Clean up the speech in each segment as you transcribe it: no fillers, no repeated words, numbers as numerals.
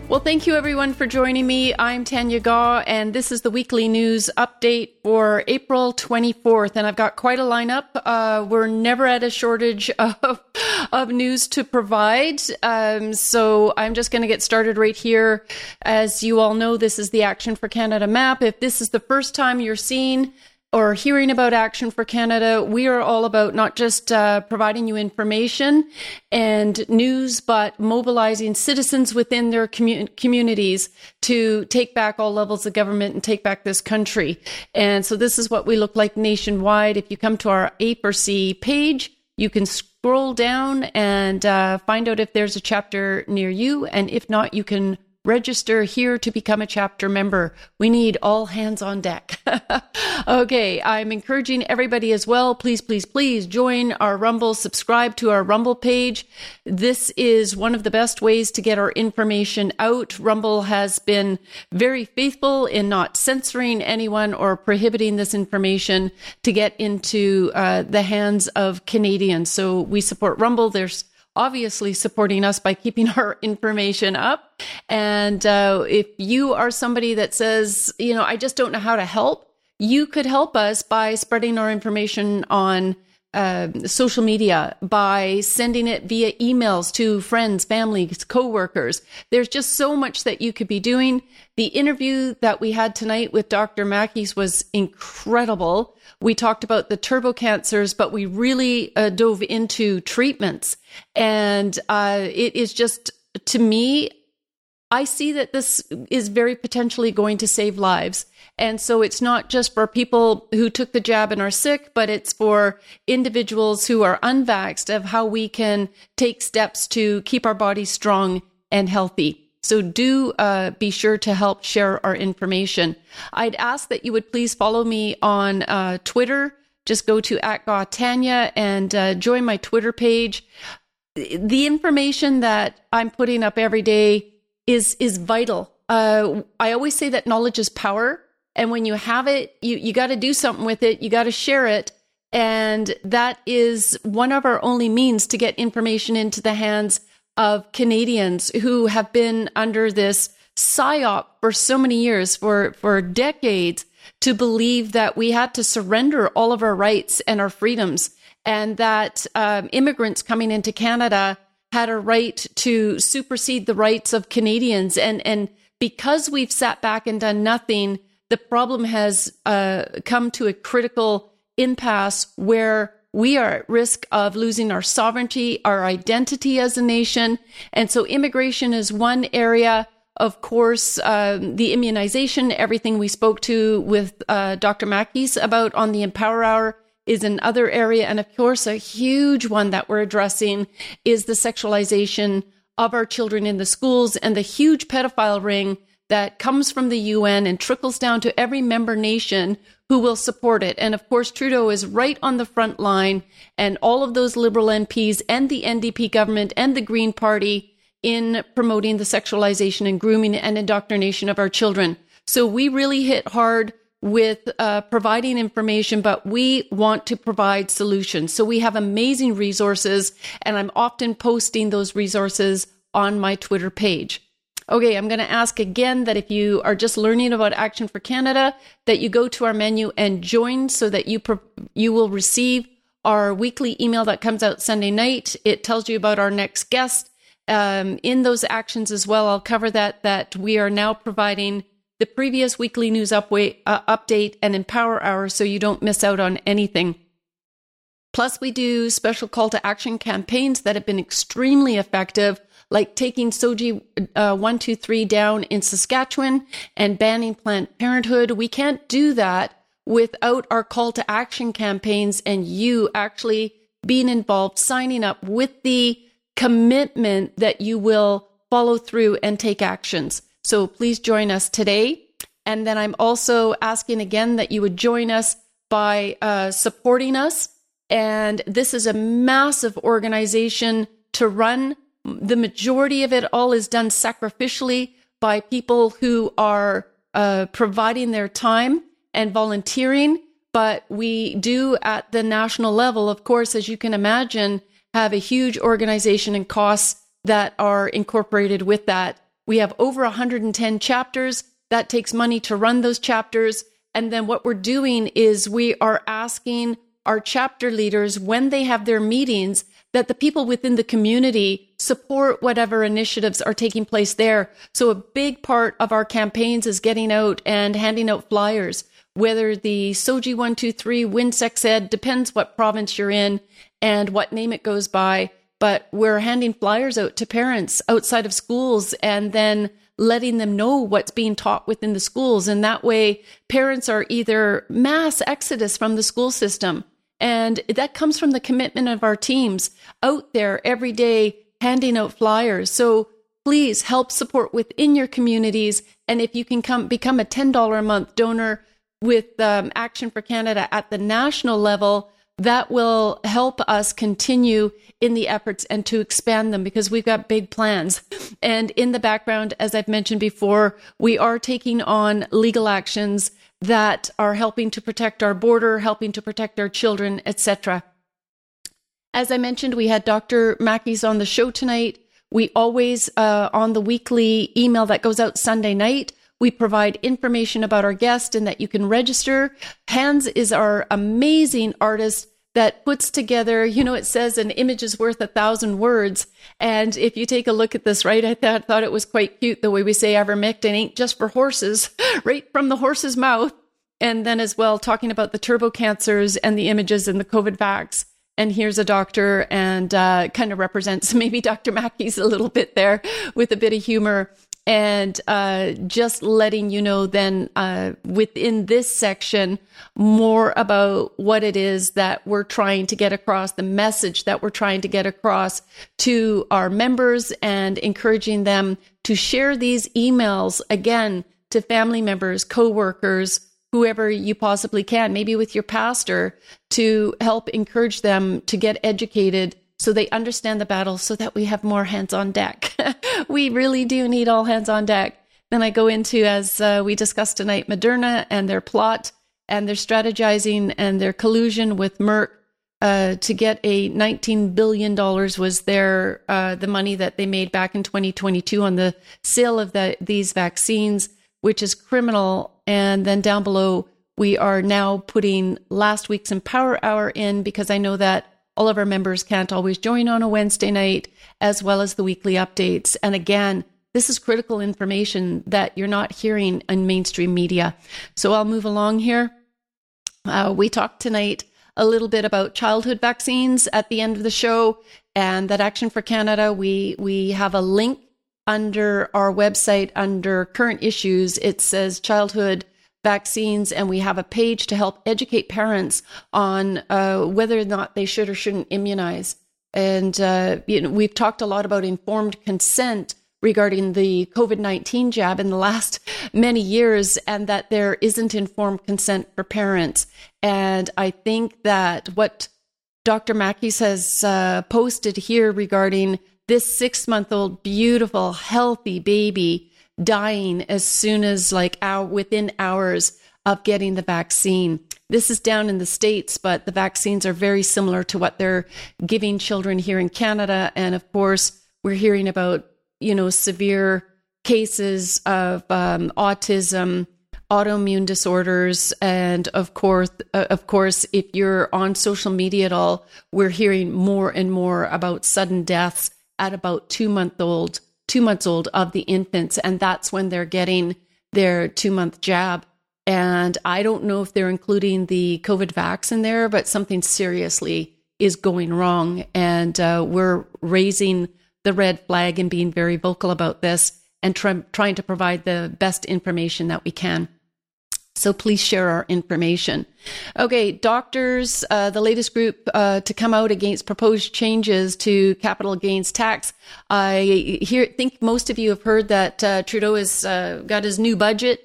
Well, thank you everyone for joining me. I'm Tanya Gaw, and this is the weekly news update for April 24th. And I've got quite a lineup. We're never at a shortage of news to provide. So I'm just going to get started right here. As you all know, this is the Action for Canada map. If this is the first time you're seeing or hearing about Action for Canada, we are all about not just providing you information and news, but mobilizing citizens within their communities to take back all levels of government and take back this country. And so this is what we look like nationwide. If you come to our A4C page, you can scroll down and find out if there's a chapter near you. And if not, you can register here to become a chapter member. We need all hands on deck. Okay, I'm encouraging everybody as well. Please, please, please join our Rumble, subscribe to our Rumble page. This is one of the best ways to get our information out. Rumble has been very faithful in not censoring anyone or prohibiting this information to get into the hands of Canadians. So we support Rumble. There's obviously supporting us by keeping our information up. And if you are somebody that says, I just don't know how to help, you could help us by spreading our information on social media, by sending it via emails to friends, families, coworkers. There's just so much that you could be doing. The interview that we had tonight with Dr. Mackies was incredible. We talked about the turbo cancers, but we really dove into treatments. And it is just, to me, I see that this is very potentially going to save lives. And so it's not just for people who took the jab and are sick, but it's for individuals who are unvaxxed of how we can take steps to keep our bodies strong and healthy. So do be sure to help share our information. I'd ask that you would please follow me on Twitter. Just go to @GawTanya and join my Twitter page. The information that I'm putting up every day is vital. I always say that knowledge is power. And when you have it, you got to do something with it. You got to share it. And that is one of our only means to get information into the hands of Canadians who have been under this psyop for so many years, for decades, to believe that we had to surrender all of our rights and our freedoms, and that immigrants coming into Canada had a right to supersede the rights of Canadians. And because we've sat back and done nothing, the problem has come to a critical impasse where we are at risk of losing our sovereignty, our identity as a nation. And so immigration is one area. Of course, the immunization, everything we spoke to with Dr. Mackies about on the Empower Hour, is another area. And of course, a huge one that we're addressing is the sexualization of our children in the schools and the huge pedophile ring that comes from the UN and trickles down to every member nation who will support it. And of course, Trudeau is right on the front line, and all of those Liberal MPs and the NDP government and the Green Party in promoting the sexualization and grooming and indoctrination of our children. So we really hit hard with providing information, but we want to provide solutions. So we have amazing resources, and I'm often posting those resources on my Twitter page. Okay, I'm going to ask again that if you are just learning about Action for Canada, that you go to our menu and join so that you will receive our weekly email that comes out Sunday night. It tells you about our next guest. In those actions as well, I'll cover that we are now providing the previous weekly news update and Empower Hour so you don't miss out on anything. Plus, we do special call to action campaigns that have been extremely effective, like taking SOGI 123 down in Saskatchewan and banning Planned Parenthood. We can't do that without our call to action campaigns and you actually being involved, signing up with the commitment that you will follow through and take actions. So please join us today. And then I'm also asking again that you would join us by supporting us. And this is a massive organization to run. The majority of it all is done sacrificially by people who are providing their time and volunteering. But we do at the national level, of course, as you can imagine, have a huge organization and costs that are incorporated with that. We have over 110 chapters. That takes money to run those chapters. And then what we're doing is we are asking our chapter leaders, when they have their meetings, that the people within the community support whatever initiatives are taking place there. So a big part of our campaigns is getting out and handing out flyers, whether the SOGI 123, WinSex Ed, depends what province you're in and what name it goes by. But we're handing flyers out to parents outside of schools and then letting them know what's being taught within the schools. And that way, parents are either mass exodus from the school system. And that comes from the commitment of our teams out there every day handing out flyers. So please help support within your communities. And if you can become a $10 a month donor with Action for Canada at the national level, that will help us continue in the efforts and to expand them, because we've got big plans. And in the background, as I've mentioned before, we are taking on legal actions that are helping to protect our border, helping to protect our children, etc. As I mentioned, we had Dr. Mackey's on the show tonight. We always, on the weekly email that goes out Sunday night, we provide information about our guest and that you can register. Hans is our amazing artist that puts together, it says an image is worth 1,000 words. And if you take a look at this, right, I thought it was quite cute the way we say ivermectin ain't just for horses, right from the horse's mouth. And then as well, talking about the turbo cancers and the images and the COVID vax. And here's a doctor and kind of represents maybe Dr. Mackey's a little bit there with a bit of humor. And just letting you know then within this section more about what it is that we're trying to get across, the message that we're trying to get across to our members, and encouraging them to share these emails again to family members, coworkers, whoever you possibly can, maybe with your pastor, to help encourage them to get educated so they understand the battle, so that we have more hands on deck. We really do need all hands on deck. Then I go into, as we discussed tonight, Moderna and their plot and their strategizing and their collusion with Merck to get a $19 billion was the money that they made back in 2022 on the sale of these vaccines, which is criminal. And then down below, we are now putting last week's Empower Hour in, because I know that all of our members can't always join on a Wednesday night, as well as the weekly updates. And again, this is critical information that you're not hearing in mainstream media. So I'll move along here. We talked tonight a little bit about childhood vaccines at the end of the show, and that Action for Canada, we have a link under our website under current issues. It says childhood vaccines, and we have a page to help educate parents on whether or not they should or shouldn't immunize. And we've talked a lot about informed consent regarding the COVID-19 jab in the last many years, and that there isn't informed consent for parents. And I think that what Dr. Mackey has posted here regarding this 6-month-old, beautiful, healthy baby dying as soon as within hours of getting the vaccine. This is down in the States, but the vaccines are very similar to what they're giving children here in Canada. And of course, we're hearing about, severe cases of autism, autoimmune disorders. And of course, if you're on social media at all, we're hearing more and more about sudden deaths at about 2 months old of the infants. And that's when they're getting their 2-month jab. And I don't know if they're including the COVID vax in there, but something seriously is going wrong. And we're raising the red flag and being very vocal about this, and trying to provide the best information that we can. So please share our information. Okay, doctors, the latest group to come out against proposed changes to capital gains tax. I think most of you have heard that Trudeau has got his new budget.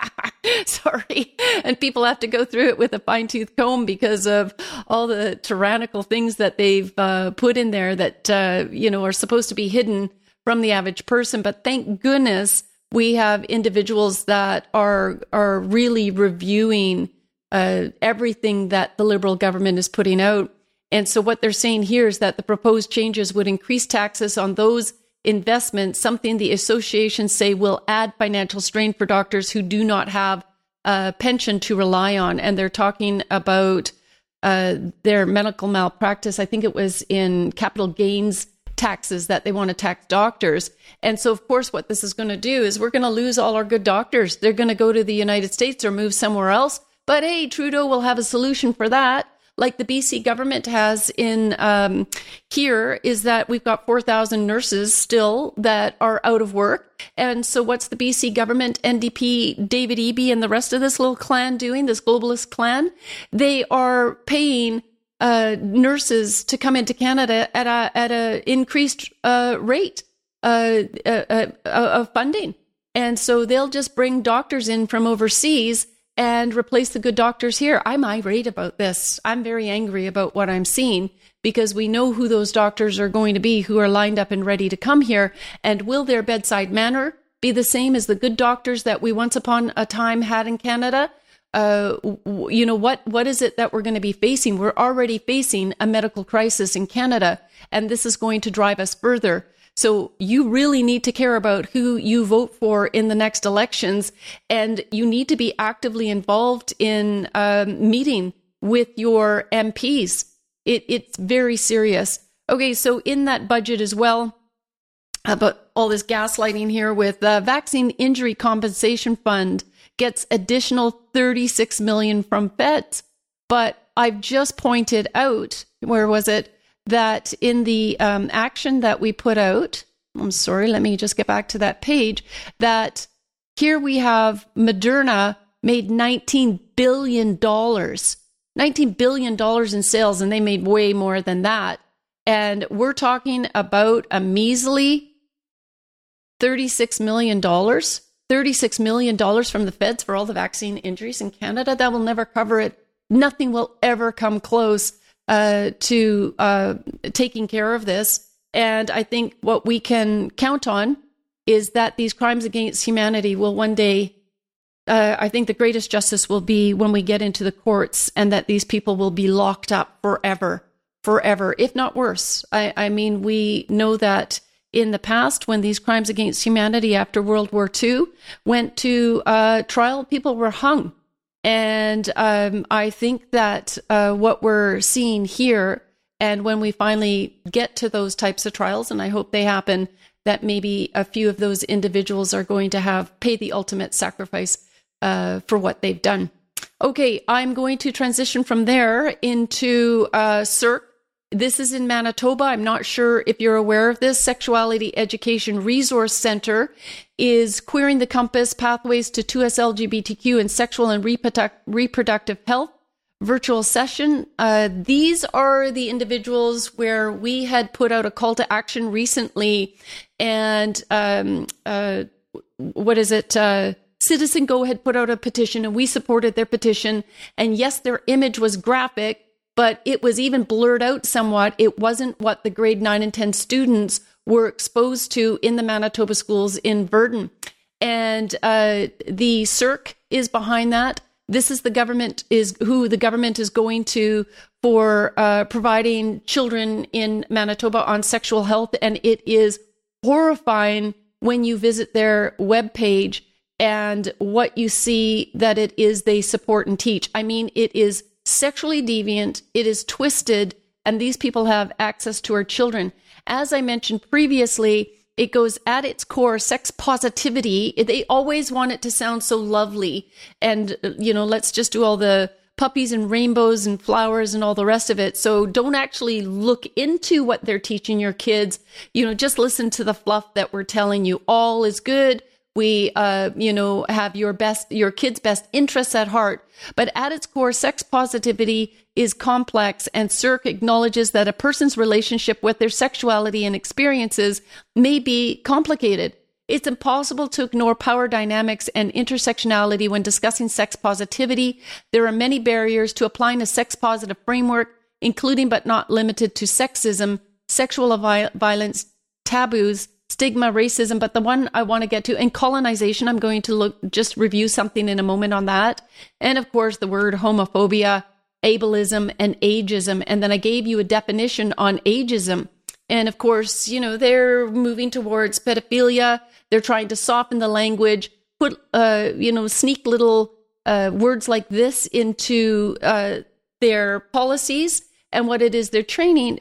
Sorry. And people have to go through it with a fine-tooth comb because of all the tyrannical things that they've put in there that, are supposed to be hidden from the average person. But thank goodness we have individuals that are really reviewing everything that the Liberal government is putting out. And so what they're saying here is that the proposed changes would increase taxes on those investment, something the associations say will add financial strain for doctors who do not have a pension to rely on. And they're talking about their medical malpractice. I think it was in capital gains taxes that they want to tax doctors. And so, of course, what this is going to do is we're going to lose all our good doctors. They're going to go to the United States or move somewhere else. But hey, Trudeau will have a solution for that. Like the BC government has in here, is that we've got 4,000 nurses still that are out of work. And so what's the BC government, NDP, David Eby, and the rest of this little clan doing, this globalist clan? They are paying nurses to come into Canada at a increased rate of funding. And so they'll just bring doctors in from overseas and replace the good doctors here. I'm irate about this. I'm very angry about what I'm seeing, because we know who those doctors are going to be who are lined up and ready to come here. And will their bedside manner be the same as the good doctors that we once upon a time had in Canada? What is it that we're going to be facing? We're already facing a medical crisis in Canada, and this is going to drive us further. So you really need to care about who you vote for in the next elections, and you need to be actively involved in meeting with your MPs. It's very serious. Okay, so in that budget as well, about all this gaslighting here with the Vaccine Injury Compensation Fund gets additional $36 million from feds. But I've just pointed out, where was it? That in the action that we put out, I'm sorry, let me just get back to that page, that here we have Moderna made $19 billion. $19 billion in sales, and they made way more than that. And we're talking about a measly $36 million. $36 million from the feds for all the vaccine injuries in Canada. That will never cover it. Nothing will ever come close to taking care of this. And I think what we can count on is that these crimes against humanity will one day, I think the greatest justice will be when we get into the courts, and that these people will be locked up forever, if not worse. I mean, we know that in the past, when these crimes against humanity after World War II went to trial, people were hung. And I think that what we're seeing here, and when we finally get to those types of trials, and I hope they happen, that maybe a few of those individuals are going to have paid the ultimate sacrifice for what they've done. Okay, I'm going to transition from there into CERC. This is in Manitoba. I'm not sure if you're aware of this. Sexuality Education Resource Center is Queering the Compass, Pathways to 2S LGBTQ and Sexual and Reproductive Health virtual session. These are the individuals where we had put out a call to action recently. And Citizen Go had put out a petition, and we supported their petition. And yes, their image was graphic, but it was even blurred out somewhat. It wasn't what the grade 9 and 10 students were exposed to in the Manitoba schools in Virden. And the CERC is behind that. This is who the government is going to for providing children in Manitoba on sexual health. And it is horrifying when you visit their webpage and what you see that it is they support and teach. I mean, it is sexually deviant, it is twisted, and these people have access to our children. As I mentioned previously, it goes at its core, sex positivity. They always want it to sound so lovely. And, let's just do all the puppies and rainbows and flowers and all the rest of it. So don't actually look into what they're teaching your kids. Just listen to the fluff that we're telling you. All is good. We, have your kids' best interests at heart. But at its core, sex positivity is complex, and CERC acknowledges that a person's relationship with their sexuality and experiences may be complicated. It's impossible to ignore power dynamics and intersectionality when discussing sex positivity. There are many barriers to applying a sex-positive framework, including but not limited to sexism, sexual violence, taboos, stigma, racism, but the one I want to get to, and colonization. I'm going to just review something in a moment on that. And of course, the word homophobia, ableism, and ageism. And then I gave you a definition on ageism. And of course, they're moving towards pedophilia. They're trying to soften the language, put, sneak little words like this into their policies and what it is they're training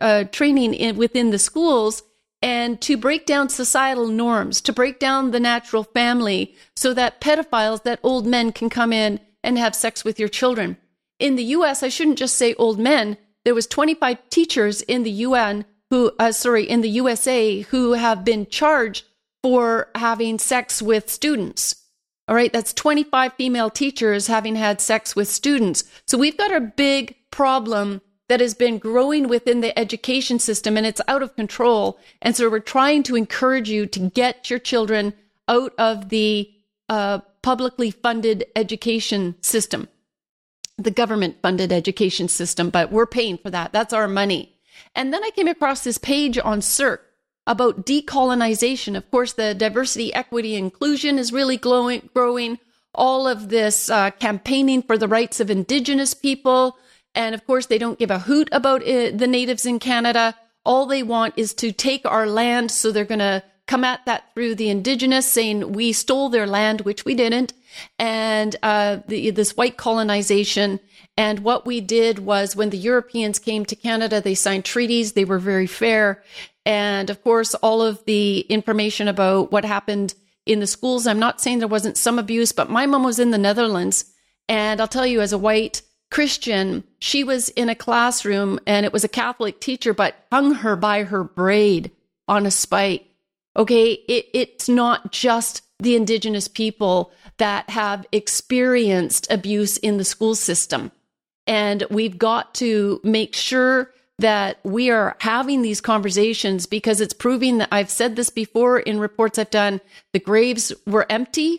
within the schools, and to break down societal norms, to break down the natural family so that pedophiles, that old men can come in and have sex with your children. In the US, I shouldn't just say old men. There was 25 teachers in the in the USA who have been charged for having sex with students. All right, that's 25 female teachers having had sex with students. So we've got a big problem that has been growing within the education system, and it's out of control. And so we're trying to encourage you to get your children out of the publicly funded education system, the government-funded education system, but we're paying for that. That's our money. And then I came across this page on CERC about decolonization. Of course, the diversity, equity, inclusion is really growing. All of this campaigning for the rights of Indigenous people. And of course, they don't give a hoot about the natives in Canada. All they want is to take our land. So they're going to come at that through the Indigenous, saying we stole their land, which we didn't. And this white colonization. And what we did was, when the Europeans came to Canada, they signed treaties. They were very fair. And of course, all of the information about what happened in the schools, I'm not saying there wasn't some abuse, but my mom was in the Netherlands. And I'll tell you, as a white Christian, she was in a classroom, and it was a Catholic teacher, but hung her by her braid on a spike. Okay, it's not just the Indigenous people that have experienced abuse in the school system. And we've got to make sure that we are having these conversations, because it's proving that, I've said this before in reports I've done, the graves were empty.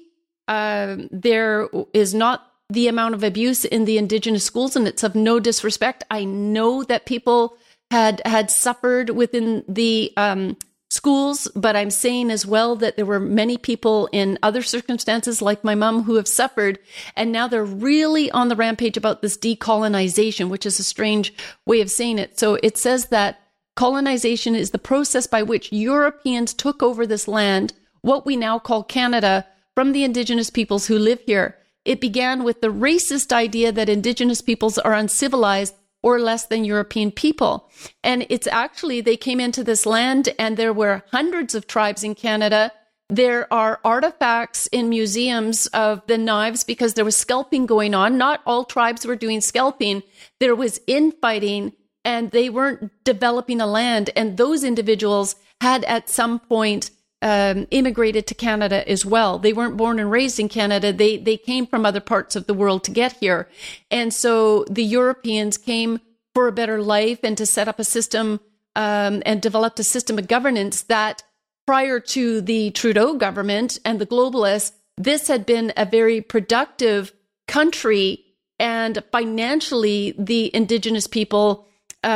There is not the amount of abuse in the Indigenous schools, and it's of no disrespect. I know that people had suffered within the schools, but I'm saying as well that there were many people in other circumstances, like my mom, who have suffered, and now they're really on the rampage about this decolonization, which is a strange way of saying it. So it says that colonization is the process by which Europeans took over this land, what we now call Canada, from the Indigenous peoples who live here. It began with the racist idea that Indigenous peoples are uncivilized or less than European people. And it's actually, they came into this land, and there were hundreds of tribes in Canada. There are artifacts in museums of the knives, because there was scalping going on. Not all tribes were doing scalping. There was infighting, and they weren't developing a land. And those individuals had at some point immigrated to Canada as well. They weren't born and raised in Canada. They came from other parts of the world to get here. And so the Europeans came for a better life and to set up a system and developed a system of governance that, prior to the Trudeau government and the globalists, this had been a very productive country. And financially, the Indigenous people,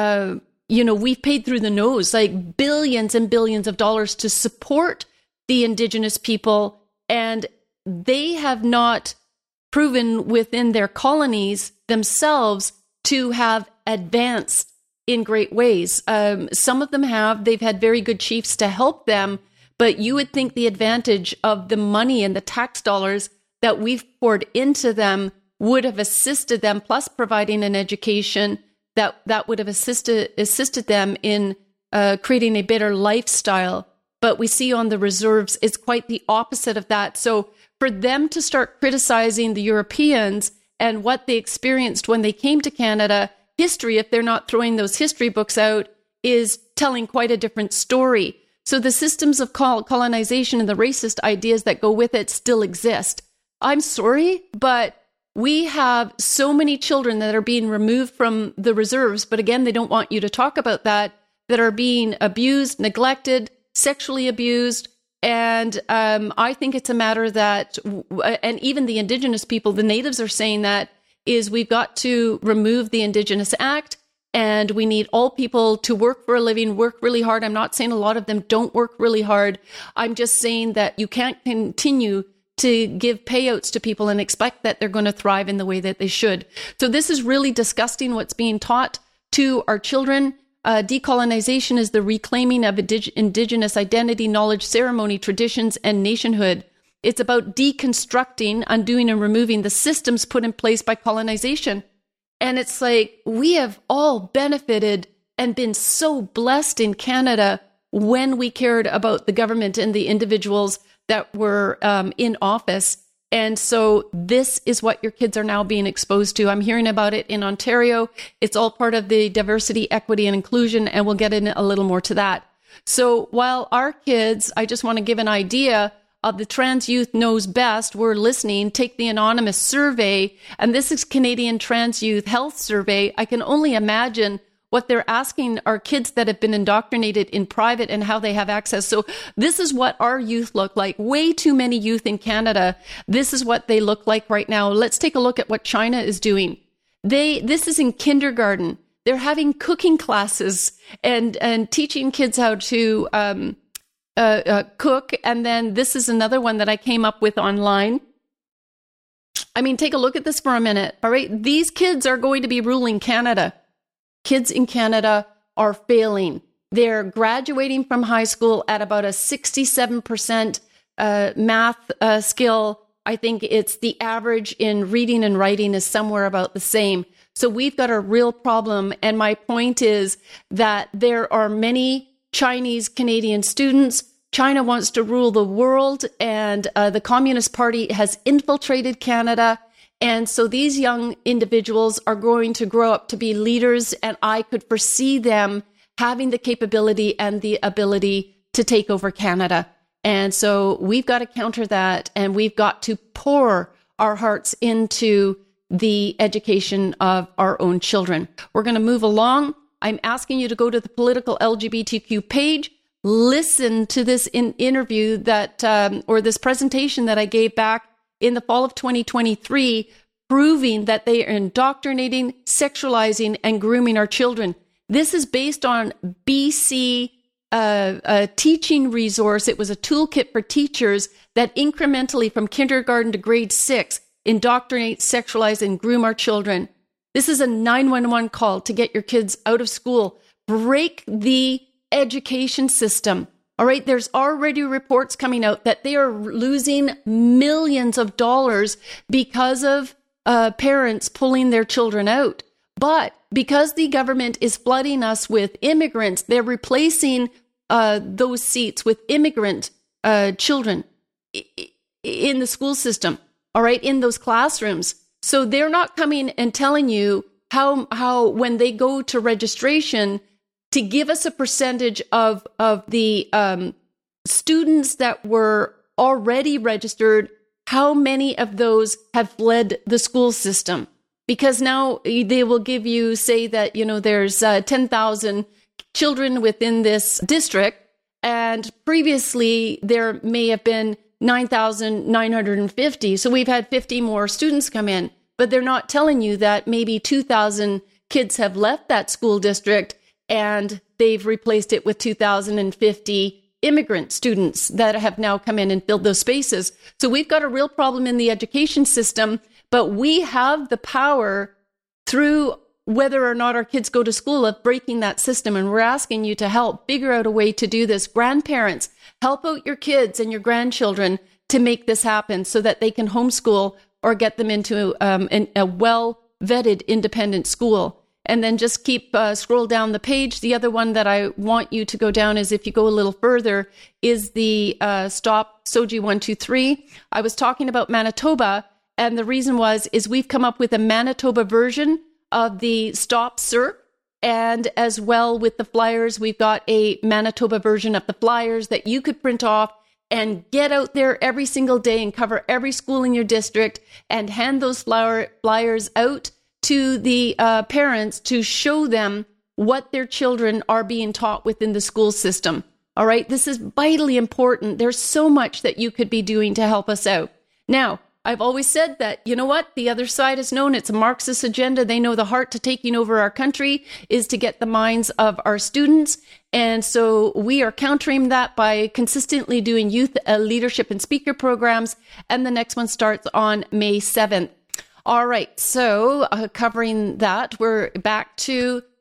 we've paid through the nose, like billions and billions of dollars to support the Indigenous people. And they have not proven within their colonies themselves to have advanced in great ways. Some of them have. They've had very good chiefs to help them. But you would think the advantage of the money and the tax dollars that we've poured into them would have assisted them, plus providing an education that would have assisted them in creating a better lifestyle. But we see on the reserves, it's quite the opposite of that. So for them to start criticizing the Europeans and what they experienced when they came to Canada, history, if they're not throwing those history books out, is telling quite a different story. So the systems of colonization and the racist ideas that go with it still exist. I'm sorry, but we have so many children that are being removed from the reserves, but again, they don't want you to talk about that are being abused, neglected, sexually abused. And I think it's a matter that, and even the Indigenous people, the natives are saying that, is we've got to remove the Indigenous Act, and we need all people to work for a living, work really hard. I'm not saying a lot of them don't work really hard. I'm just saying that you can't continue to give payouts to people and expect that they're going to thrive in the way that they should. So this is really disgusting, what's being taught to our children. decolonization is the reclaiming of indigenous identity, knowledge, ceremony, traditions, and nationhood. It's about deconstructing, undoing, and removing the systems put in place by colonization. And it's like, we have all benefited and been so blessed in Canada when we cared about the government and the individuals that were in office. And so this is what your kids are now being exposed to. I'm hearing about it in Ontario. It's all part of the diversity, equity, and inclusion, and we'll get in a little more to that. So while our kids, I just want to give an idea of the Trans Youth Knows Best, we're listening, take the anonymous survey, and this is Canadian Trans Youth Health Survey. I can only imagine what they're asking our kids that have been indoctrinated in private and how they have access. So this is what our youth look like. Way too many youth in Canada. This is what they look like right now. Let's take a look at what China is doing. This is in kindergarten. They're having cooking classes and teaching kids how to cook. And then this is another one that I came up with online. I mean, take a look at this for a minute. All right. These kids are going to be ruling Canada. Kids in Canada are failing. They're graduating from high school at about a 67% math skill. I think it's the average in reading and writing is somewhere about the same. So we've got a real problem. And my point is that there are many Chinese Canadian students. China wants to rule the world, and the Communist Party has infiltrated Canada. And so these young individuals are going to grow up to be leaders, and I could foresee them having the capability and the ability to take over Canada. And so we've got to counter that, and we've got to pour our hearts into the education of our own children. We're going to move along. I'm asking you to go to the Political LGBTQ page, listen to this interview that, or this presentation that I gave back in the fall of 2023, proving that they are indoctrinating, sexualizing, and grooming our children. This is based on BC a teaching resource. It was a toolkit for teachers that incrementally from kindergarten to grade 6 indoctrinate, sexualize, and groom our children. This is a 911 call to get your kids out of school. Break the education system. All right, there's already reports coming out that they are losing millions of dollars because of parents pulling their children out. But because the government is flooding us with immigrants, they're replacing those seats with immigrant children in the school system, all right, in those classrooms. So they're not coming and telling you how when they go to registration, to give us a percentage of the students that were already registered, how many of those have fled the school system? Because now they will give you, say that, there's 10,000 children within this district, and previously there may have been 9,950. So we've had 50 more students come in, but they're not telling you that maybe 2,000 kids have left that school district, and they've replaced it with 2,050 immigrant students that have now come in and filled those spaces. So we've got a real problem in the education system, but we have the power through whether or not our kids go to school of breaking that system. And we're asking you to help figure out a way to do this. Grandparents, help out your kids and your grandchildren to make this happen so that they can homeschool or get them into a well-vetted independent school. And then just keep scroll down the page. The other one that I want you to go down is, if you go a little further, is the Stop SOGI 123. I was talking about Manitoba, and the reason is we've come up with a Manitoba version of the Stop CERP, and as well with the flyers, we've got a Manitoba version of the flyers that you could print off and get out there every single day and cover every school in your district and hand those flyers out to the parents to show them what their children are being taught within the school system. All right, this is vitally important. There's so much that you could be doing to help us out. Now, I've always said that, you know what? The other side is known. It's a Marxist agenda. They know the heart to taking over our country is to get the minds of our students. And so we are countering that by consistently doing youth leadership and speaker programs. And the next one starts on May 7th. All right. So covering that, we're back to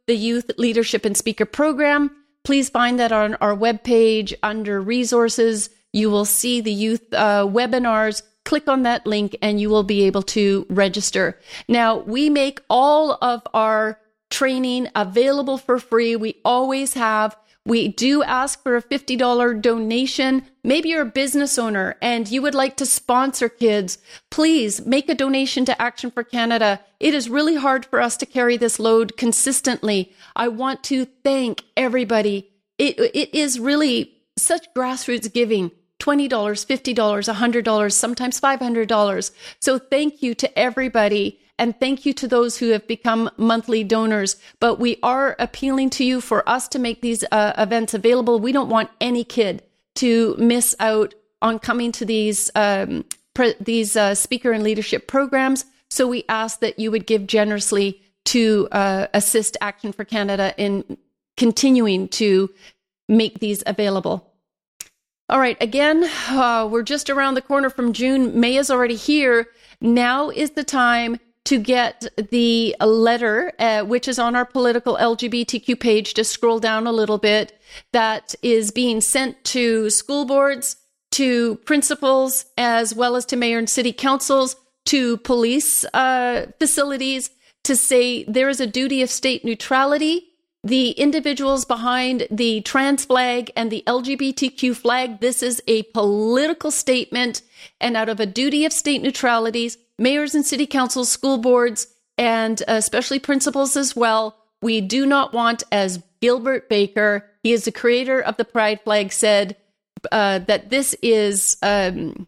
the Youth Leadership and Speaker Program. Please find that on our webpage under resources. You will see the youth webinars. Click on that link and you will be able to register. Now, we make all of our training available for free. We always have. We do ask for a $50 donation. Maybe you're a business owner and you would like to sponsor kids. Please make a donation to Action for Canada. It is really hard for us to carry this load consistently. I want to thank everybody. It is really such grassroots giving. $20, $50, $100, sometimes $500. So thank you to everybody. And thank you to those who have become monthly donors. But we are appealing to you for us to make these events available. We don't want any kid to miss out on coming to these speaker and leadership programs. So we ask that you would give generously to assist Action for Canada in continuing to make these available. All right, again, we're just around the corner from June. May is already here. Now is the time to get the letter, which is on our political LGBTQ page. Just scroll down a little bit. That is being sent to school boards, to principals, as well as to mayor and city councils, to police facilities, to say there is a duty of state neutrality. The individuals behind the trans flag and the LGBTQ flag, this is a political statement. And out of a duty of state neutralities, mayors and city councils, school boards, and especially principals as well, we do not want, as Gilbert Baker, he is the creator of the pride flag, said that this is, it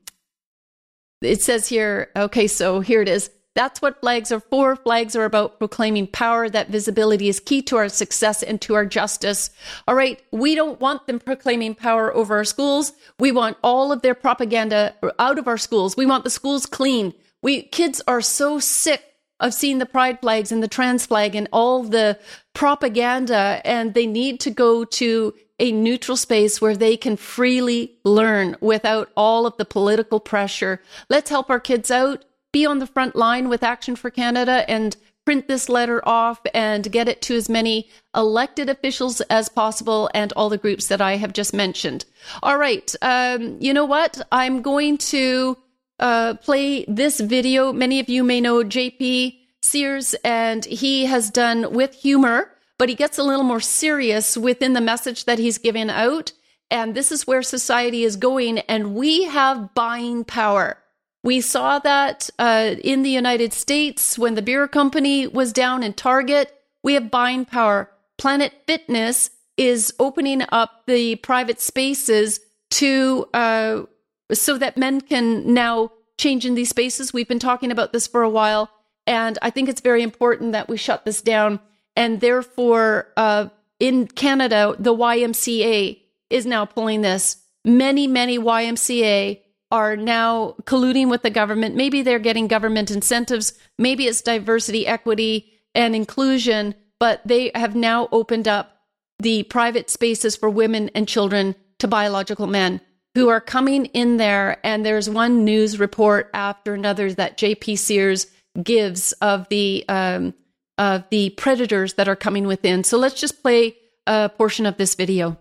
says here, okay, so here it is. That's what flags are for. Flags are about proclaiming power. That visibility is key to our success and to our justice. All right. We don't want them proclaiming power over our schools. We want all of their propaganda out of our schools. We want the schools clean. Kids are so sick of seeing the pride flags and the trans flag and all the propaganda, and they need to go to a neutral space where they can freely learn without all of the political pressure. Let's help our kids out. Be on the front line with Action for Canada and print this letter off and get it to as many elected officials as possible and all the groups that I have just mentioned. All right. You know what? I'm going to play this video. Many of you may know JP Sears, and he has done with humor, but he gets a little more serious within the message that he's giving out. And this is where society is going, and we have buying power. We saw that in the United States when the beer company was down in Target. We have buying power. Planet Fitness is opening up the private spaces to so that men can now change in these spaces. We've been talking about this for a while, and I think it's very important that we shut this down. And therefore, in Canada, the YMCA is now pulling this. Many YMCA are now colluding with the government. Maybe they're getting government incentives. Maybe it's diversity, equity, and inclusion, but they have now opened up the private spaces for women and children to biological men who are coming in there. And there's one news report after another that JP Sears gives of the predators that are coming within. So let's just play a portion of this video.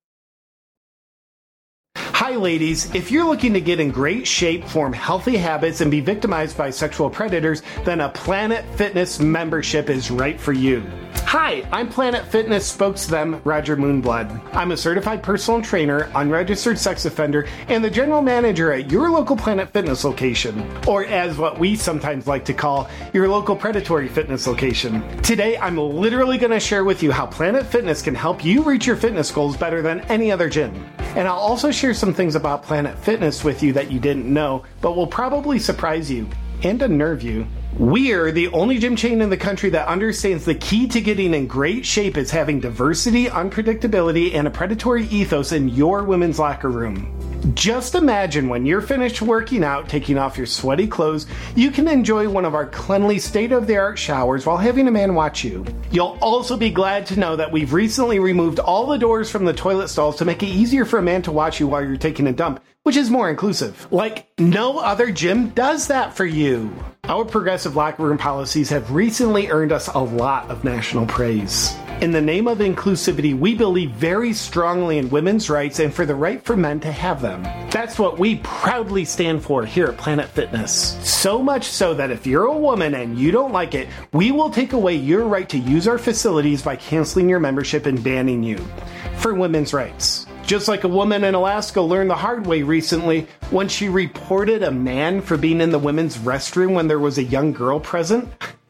Hi ladies, if you're looking to get in great shape, form healthy habits, and be victimized by sexual predators, then a Planet Fitness membership is right for you. Hi, I'm Planet Fitness spokesman Roger Moonblood. I'm a certified personal trainer, unregistered sex offender, and the general manager at your local Planet Fitness location, or as what we sometimes like to call, your local predatory fitness location. Today, I'm literally going to share with you how Planet Fitness can help you reach your fitness goals better than any other gym. And I'll also share some things about Planet Fitness with you that you didn't know, but will probably surprise you and unnerve you. We're the only gym chain in the country that understands the key to getting in great shape is having diversity, unpredictability, and a predatory ethos in your women's locker room. Just imagine when you're finished working out, taking off your sweaty clothes, you can enjoy one of our cleanly state-of-the-art showers while having a man watch you. You'll also be glad to know that we've recently removed all the doors from the toilet stalls to make it easier for a man to watch you while you're taking a dump, which is more inclusive. Like, no other gym does that for you. Our progressive locker room policies have recently earned us a lot of national praise. In the name of inclusivity, we believe very strongly in women's rights and for the right for men to have them. That's what we proudly stand for here at Planet Fitness. So much so that if you're a woman and you don't like it, we will take away your right to use our facilities by canceling your membership and banning you. For women's rights. Just like a woman in Alaska learned the hard way recently when she reported a man for being in the women's restroom when there was a young girl present.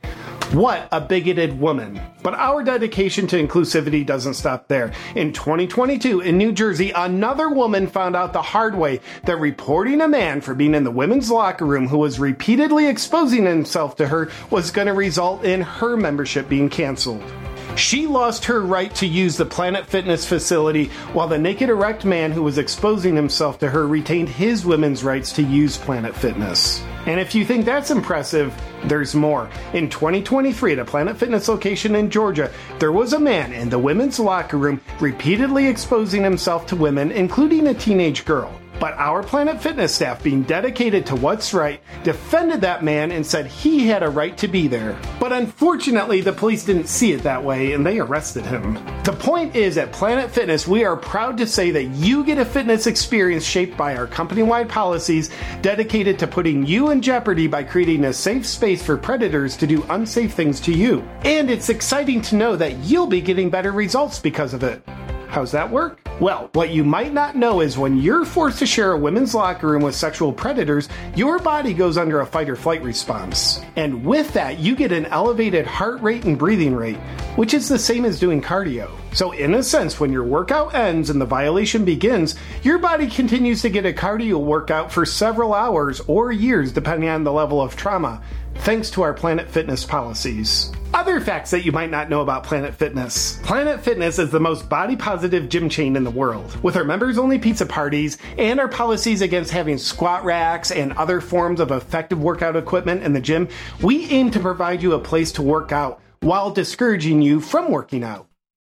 What a bigoted woman. But our dedication to inclusivity doesn't stop there. In 2022, in New Jersey, another woman found out the hard way that reporting a man for being in the women's locker room who was repeatedly exposing himself to her was going to result in her membership being canceled. She lost her right to use the Planet Fitness facility, while the naked erect man who was exposing himself to her retained his women's rights to use Planet Fitness. And if you think that's impressive, there's more. In 2023, at a Planet Fitness location in Georgia, there was a man in the women's locker room repeatedly exposing himself to women, including a teenage girl. But our Planet Fitness staff, being dedicated to what's right, defended that man and said he had a right to be there. But unfortunately, the police didn't see it that way and they arrested him. The point is, at Planet Fitness, we are proud to say that you get a fitness experience shaped by our company-wide policies dedicated to putting you in jeopardy by creating a safe space for predators to do unsafe things to you. And it's exciting to know that you'll be getting better results because of it. How's that work? Well, what you might not know is when you're forced to share a women's locker room with sexual predators, your body goes under a fight or flight response. And with that, you get an elevated heart rate and breathing rate, which is the same as doing cardio. So in a sense, when your workout ends and the violation begins, your body continues to get a cardio workout for several hours or years, depending on the level of trauma, thanks to our Planet Fitness policies. Other facts that you might not know about Planet Fitness. Planet Fitness is the most body-positive gym chain in the world. With our members-only pizza parties and our policies against having squat racks and other forms of effective workout equipment in the gym, we aim to provide you a place to work out while discouraging you from working out.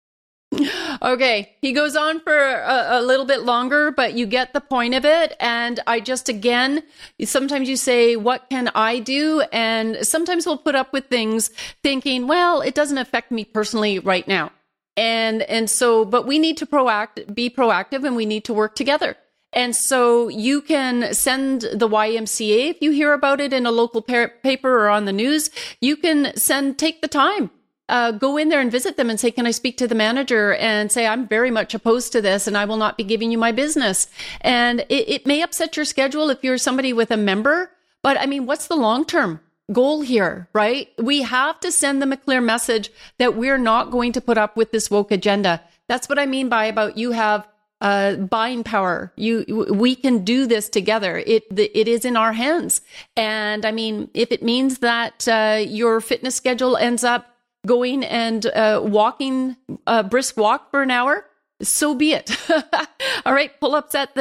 Okay, he goes on for a little bit longer, but you get the point of it. And I just, again, sometimes you say, what can I do? And sometimes we'll put up with things thinking, well, it doesn't affect me personally right now. And so, but we need to be proactive and we need to work together. And so you can send the YMCA, if you hear about it in a local paper or on the news, you can take the time. Go in there and visit them and say, can I speak to the manager, and say, I'm very much opposed to this and I will not be giving you my business. And it may upset your schedule if you're somebody with a member, but I mean, what's the long-term goal here, right? We have to send them a clear message that we're not going to put up with this woke agenda. That's what I mean by about you have buying power. We can do this together. It is in our hands. And I mean, if it means that your fitness schedule ends up going and walking a brisk walk for an hour, so be it. All right, pull-ups at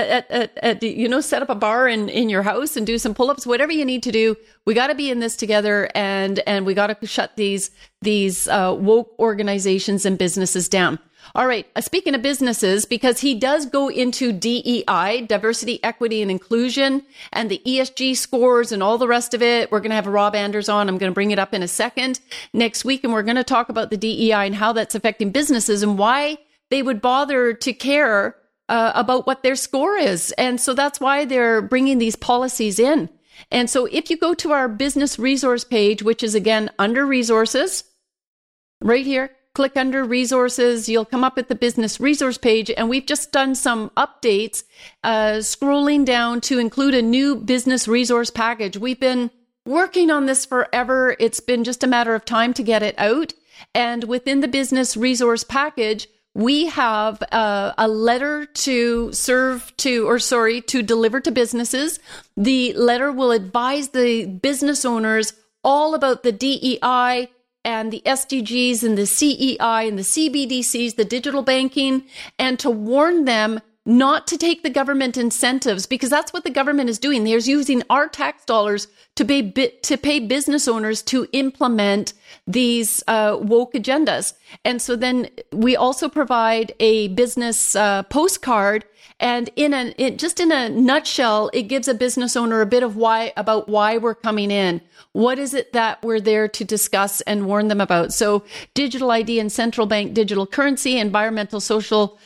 set up a bar in your house and do some pull-ups, whatever you need to do. We got to be in this together, and we got to shut these woke organizations and businesses down. All right, speaking of businesses, because he does go into DEI, diversity, equity, and inclusion, and the ESG scores and all the rest of it. We're going to have Rob Anders on. I'm going to bring it up in a second next week, and we're going to talk about the DEI and how that's affecting businesses and why they would bother to care about what their score is. And so that's why they're bringing these policies in. And so if you go to our business resource page, which is, again, under resources, right here, click under resources, you'll come up at the business resource page, and we've just done some updates, scrolling down to include a new business resource package. We've been working on this forever. It's been just a matter of time to get it out. And within the business resource package, we have a letter to deliver to businesses. The letter will advise the business owners all about the DEI and the SDGs and the CEI and the CBDCs, the digital banking, and to warn them not to take the government incentives, because that's what the government is doing. They're using our tax dollars to pay business owners to implement these woke agendas. And so then we also provide a business postcard, and in a nutshell, it gives a business owner a bit of why we're coming in. What is it that we're there to discuss and warn them about? So digital ID and central bank digital currency, environmental, social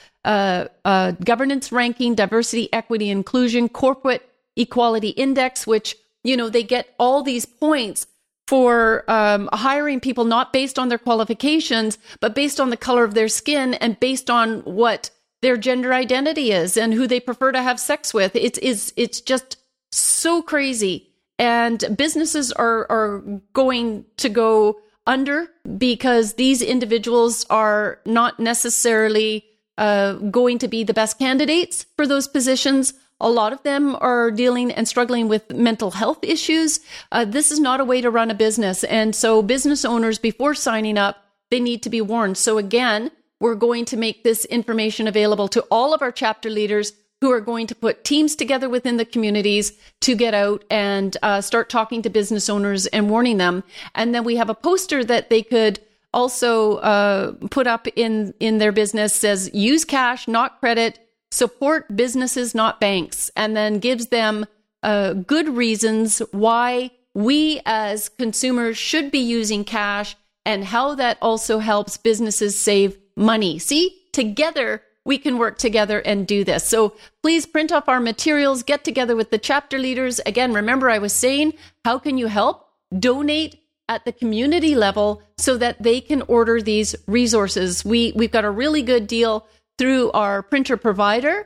governance ranking, diversity, equity, inclusion, corporate equality index, which, they get all these points for hiring people not based on their qualifications, but based on the color of their skin and based on what their gender identity is and who they prefer to have sex with. It's just so crazy. And businesses are going to go under because these individuals are not necessarily going to be the best candidates for those positions. A lot of them are dealing and struggling with mental health issues. This is not a way to run a business. And so business owners, before signing up, they need to be warned. So again, we're going to make this information available to all of our chapter leaders who are going to put teams together within the communities to get out and start talking to business owners and warning them. And then we have a poster that they could also put up in their business, says, use cash, not credit, support businesses, not banks, and then gives them good reasons why we as consumers should be using cash and how that also helps businesses save money. See, together we can work together and do this. So please print off our materials, get together with the chapter leaders. Again, remember I was saying, how can you help? Donate at the community level so that they can order these resources. We've got a really good deal through our printer provider,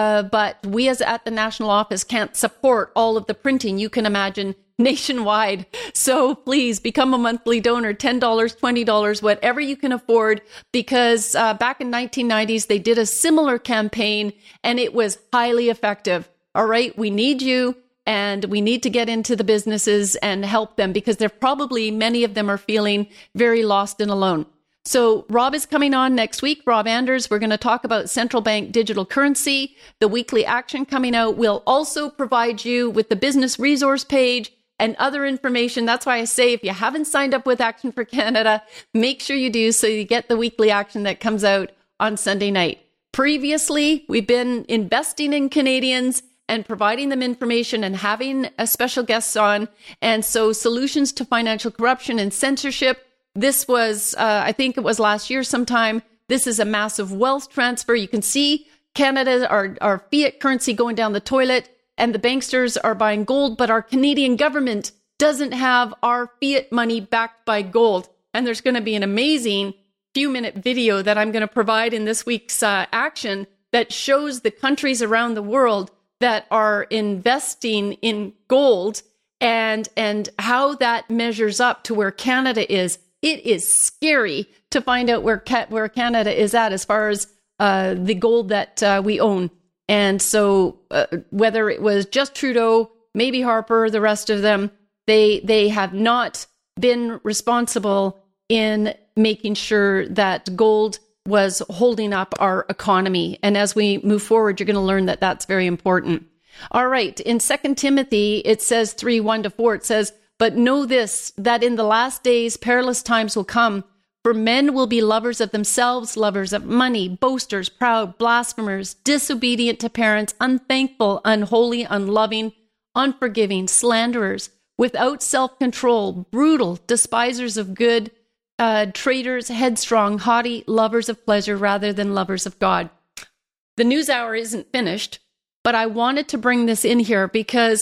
but we as at the national office can't support all of the printing you can imagine nationwide. So please become a monthly donor, $10, $20, whatever you can afford, because back in 1990s, they did a similar campaign and it was highly effective. All right, we need you. And we need to get into the businesses and help them because they're probably, many of them are feeling very lost and alone. So Rob is coming on next week. Rob Anders, we're going to talk about central bank digital currency, the weekly action coming out. We'll also provide you with the business resource page and other information. That's why I say if you haven't signed up with Action for Canada, make sure you do so you get the weekly action that comes out on Sunday night. Previously, we've been investing in Canadians and providing them information and having a special guests on. And so solutions to financial corruption and censorship. This was, I think it was last year sometime. This is a massive wealth transfer. You can see Canada, our fiat currency going down the toilet, and the banksters are buying gold, but our Canadian government doesn't have our fiat money backed by gold. And there's going to be an amazing few-minute video that I'm going to provide in this week's action that shows the countries around the world that are investing in gold and how that measures up to where Canada is. It is scary to find out where Canada is at as far as the gold that we own. And so whether it was just Trudeau, maybe Harper, the rest of them, they have not been responsible in making sure that gold was holding up our economy. And as we move forward, you're going to learn that that's very important. All right. In 2 Timothy, it says 3:1-4, it says, but know this, that in the last days, perilous times will come. For men will be lovers of themselves, lovers of money, boasters, proud, blasphemers, disobedient to parents, unthankful, unholy, unloving, unforgiving, slanderers, without self-control, brutal, despisers of good, traitors, headstrong, haughty, lovers of pleasure rather than lovers of God. The news hour isn't finished, but I wanted to bring this in here because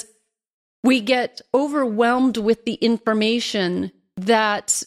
we get overwhelmed with the information that,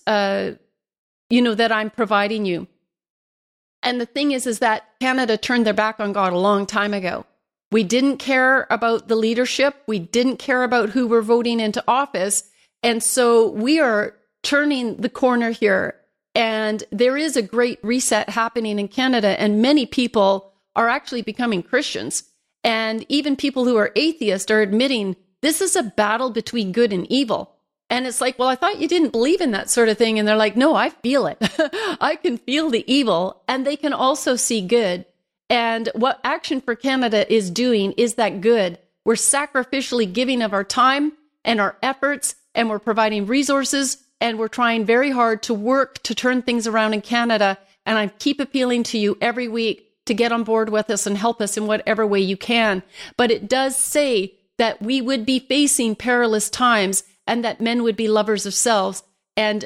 that I'm providing you. And the thing is that Canada turned their back on God a long time ago. We didn't care about the leadership. We didn't care about who we're voting into office. And so we are turning the corner here. And there is a great reset happening in Canada. And many people are actually becoming Christians. And even people who are atheists are admitting this is a battle between good and evil. And it's like, well, I thought you didn't believe in that sort of thing. And they're like, no, I feel it. I can feel the evil. And they can also see good. And what Action for Canada is doing is that good. We're sacrificially giving of our time and our efforts, and we're providing resources, and we're trying very hard to work to turn things around in Canada. And I keep appealing to you every week to get on board with us and help us in whatever way you can. But it does say that we would be facing perilous times and that men would be lovers of selves. And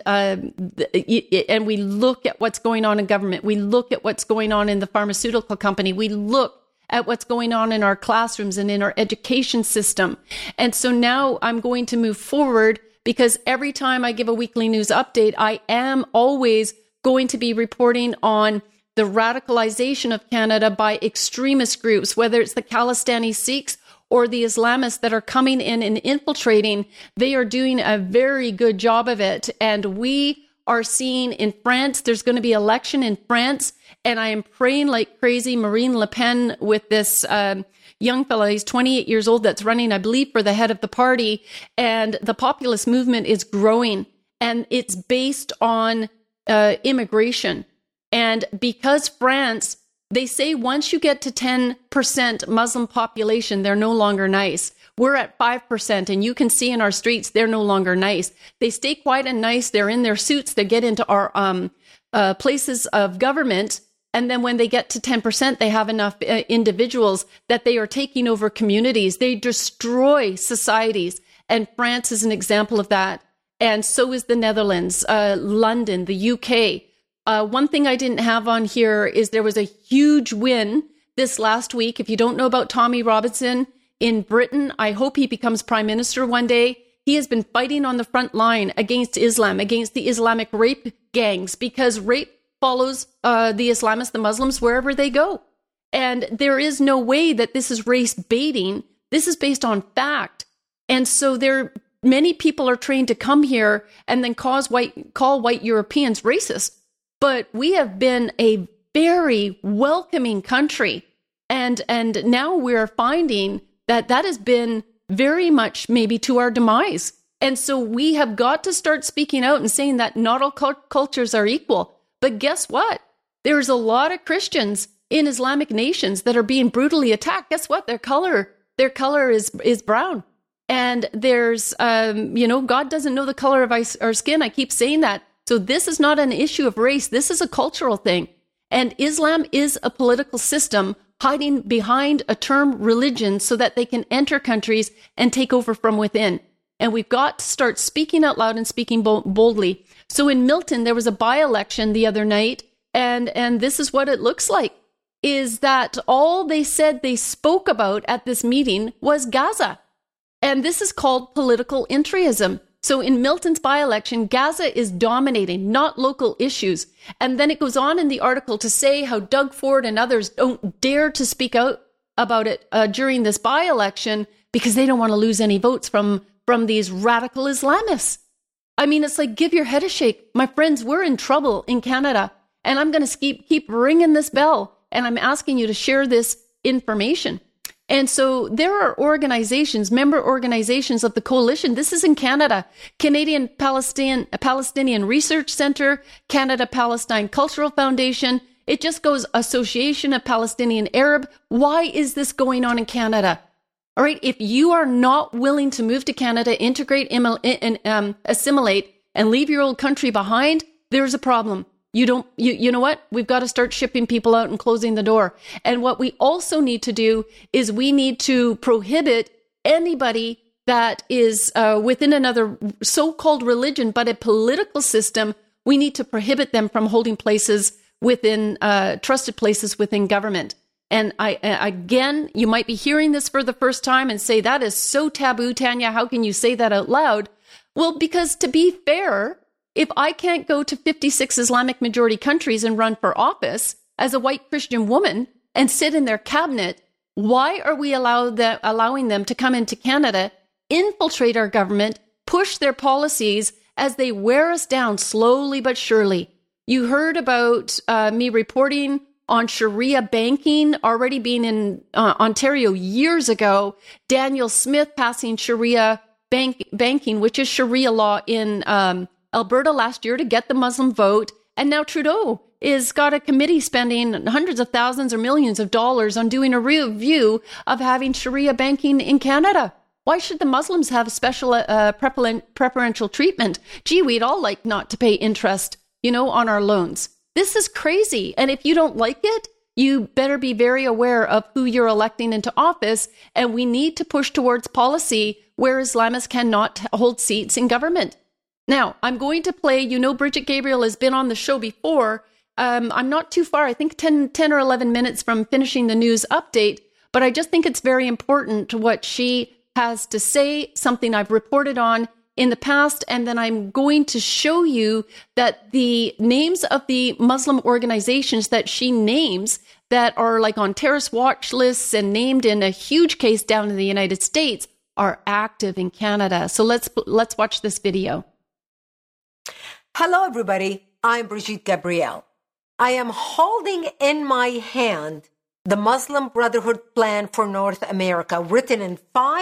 we look at what's going on in government. We look at what's going on in the pharmaceutical company. We look at what's going on in our classrooms and in our education system. And so now I'm going to move forward, because every time I give a weekly news update, I am always going to be reporting on the radicalization of Canada by extremist groups, whether it's the Khalistani Sikhs or the Islamists that are coming in and infiltrating. They are doing a very good job of it. And we are seeing in France, there's going to be election in France. And I am praying like crazy. Marine Le Pen with this young fellow, he's 28 years old, that's running, I believe, for the head of the party. And the populist movement is growing. And it's based on immigration. And because France, they say once you get to 10% Muslim population, they're no longer nice. We're at 5%, and you can see in our streets, they're no longer nice. They stay quiet and nice. They're in their suits. They get into our places of government. And then when they get to 10%, they have enough individuals that they are taking over communities. They destroy societies. And France is an example of that. And so is the Netherlands, London, the UK. One thing I didn't have on here is there was a huge win this last week. If you don't know about Tommy Robinson in Britain, I hope he becomes prime minister one day. He has been fighting on the front line against Islam, against the Islamic rape gangs, because rape follows the Islamists, the Muslims, wherever they go. And there is no way that this is race baiting. This is based on fact. And so many people are trained to come here and then call white Europeans racist. But we have been a very welcoming country. And now we're finding that has been very much maybe to our demise. And so we have got to start speaking out and saying that not all cultures are equal. But guess what? There's a lot of Christians in Islamic nations that are being brutally attacked. Guess what? Their color is brown. And there's, God doesn't know the color of our skin. I keep saying that. So this is not an issue of race. This is a cultural thing. And Islam is a political system hiding behind a term religion so that they can enter countries and take over from within. And we've got to start speaking out loud and speaking boldly. So in Milton, there was a by-election the other night, and this is what it looks like, is that all they said they spoke about at this meeting was Gaza. And this is called political entryism. So in Milton's by-election, Gaza is dominating, not local issues. And then it goes on in the article to say how Doug Ford and others don't dare to speak out about it during this by-election because they don't want to lose any votes from these radical Islamists. I mean, it's like, give your head a shake. My friends, we're in trouble in Canada. And I'm going to keep ringing this bell. And I'm asking you to share this information. And so there are organizations, member organizations of the coalition. This is in Canada. Canadian Palestinian Research Center, Canada Palestine Cultural Foundation. It just goes Association of Palestinian Arab. Why is this going on in Canada? All right. If you are not willing to move to Canada, integrate and assimilate and leave your old country behind, there's a problem. You know what? We've got to start shipping people out and closing the door. And what we also need to do is we need to prohibit anybody that is within another so-called religion, but a political system. We need to prohibit them from holding places within trusted places within government. And again, you might be hearing this for the first time and say, that is so taboo, Tanya. How can you say that out loud? Well, because to be fair, if I can't go to 56 Islamic majority countries and run for office as a white Christian woman and sit in their cabinet, why are we allowing them to come into Canada, infiltrate our government, push their policies as they wear us down slowly but surely? You heard about me reporting on Sharia banking already being in Ontario years ago. Daniel Smith passing Sharia banking, which is Sharia law in Alberta last year to get the Muslim vote. And now Trudeau is got a committee spending hundreds of thousands or millions of dollars on doing a review of having Sharia banking in Canada. Why should the Muslims have special preferential treatment? Gee, we'd all like not to pay interest, on our loans. This is crazy. And if you don't like it, you better be very aware of who you're electing into office. And we need to push towards policy where Islamists cannot hold seats in government. Now, I'm going to play, Bridget Gabriel has been on the show before. I'm not too far, I think 10 or 11 minutes from finishing the news update, but I just think it's very important what she has to say, something I've reported on in the past, and then I'm going to show you that the names of the Muslim organizations that she names that are like on terrorist watch lists and named in a huge case down in the United States are active in Canada. So let's watch this video. Hello, everybody. I'm Brigitte Gabriel. I am holding in my hand the Muslim Brotherhood Plan for North America, written in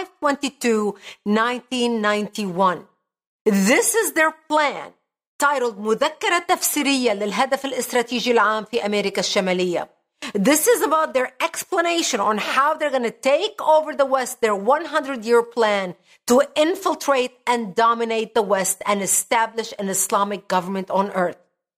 5/22/1991. This is their plan, titled مذكرة تفسيرية للهدف الاستراتيجي العام في أمريكا الشمالية. This is about their explanation on how they're going to take over the West, their 100-year plan to infiltrate and dominate the West and establish an Islamic government on earth.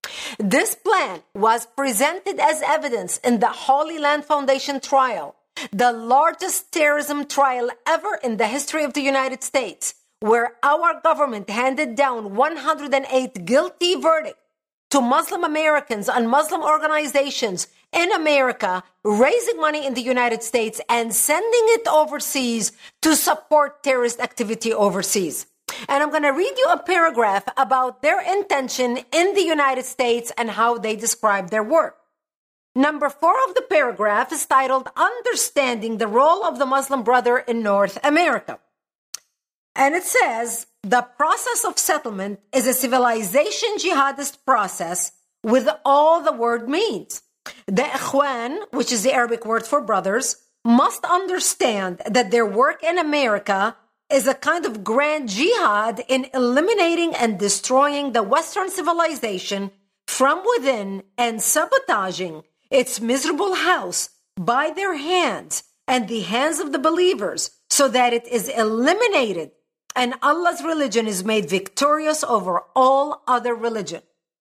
This plan was presented as evidence in the Holy Land Foundation trial, the largest terrorism trial ever in the history of the United States, where our government handed down 108 guilty verdicts to Muslim Americans and Muslim organizations in America, raising money in the United States and sending it overseas to support terrorist activity overseas. And I'm going to read you a paragraph about their intention in the United States and how they describe their work. Number 4 of the paragraph is titled Understanding the Role of the Muslim Brother in North America. And it says, the process of settlement is a civilization jihadist process with all the word means. The Ikhwan, which is the Arabic word for brothers, must understand that their work in America is a kind of grand jihad in eliminating and destroying the Western civilization from within and sabotaging its miserable house by their hands and the hands of the believers so that it is eliminated and Allah's religion is made victorious over all other religion.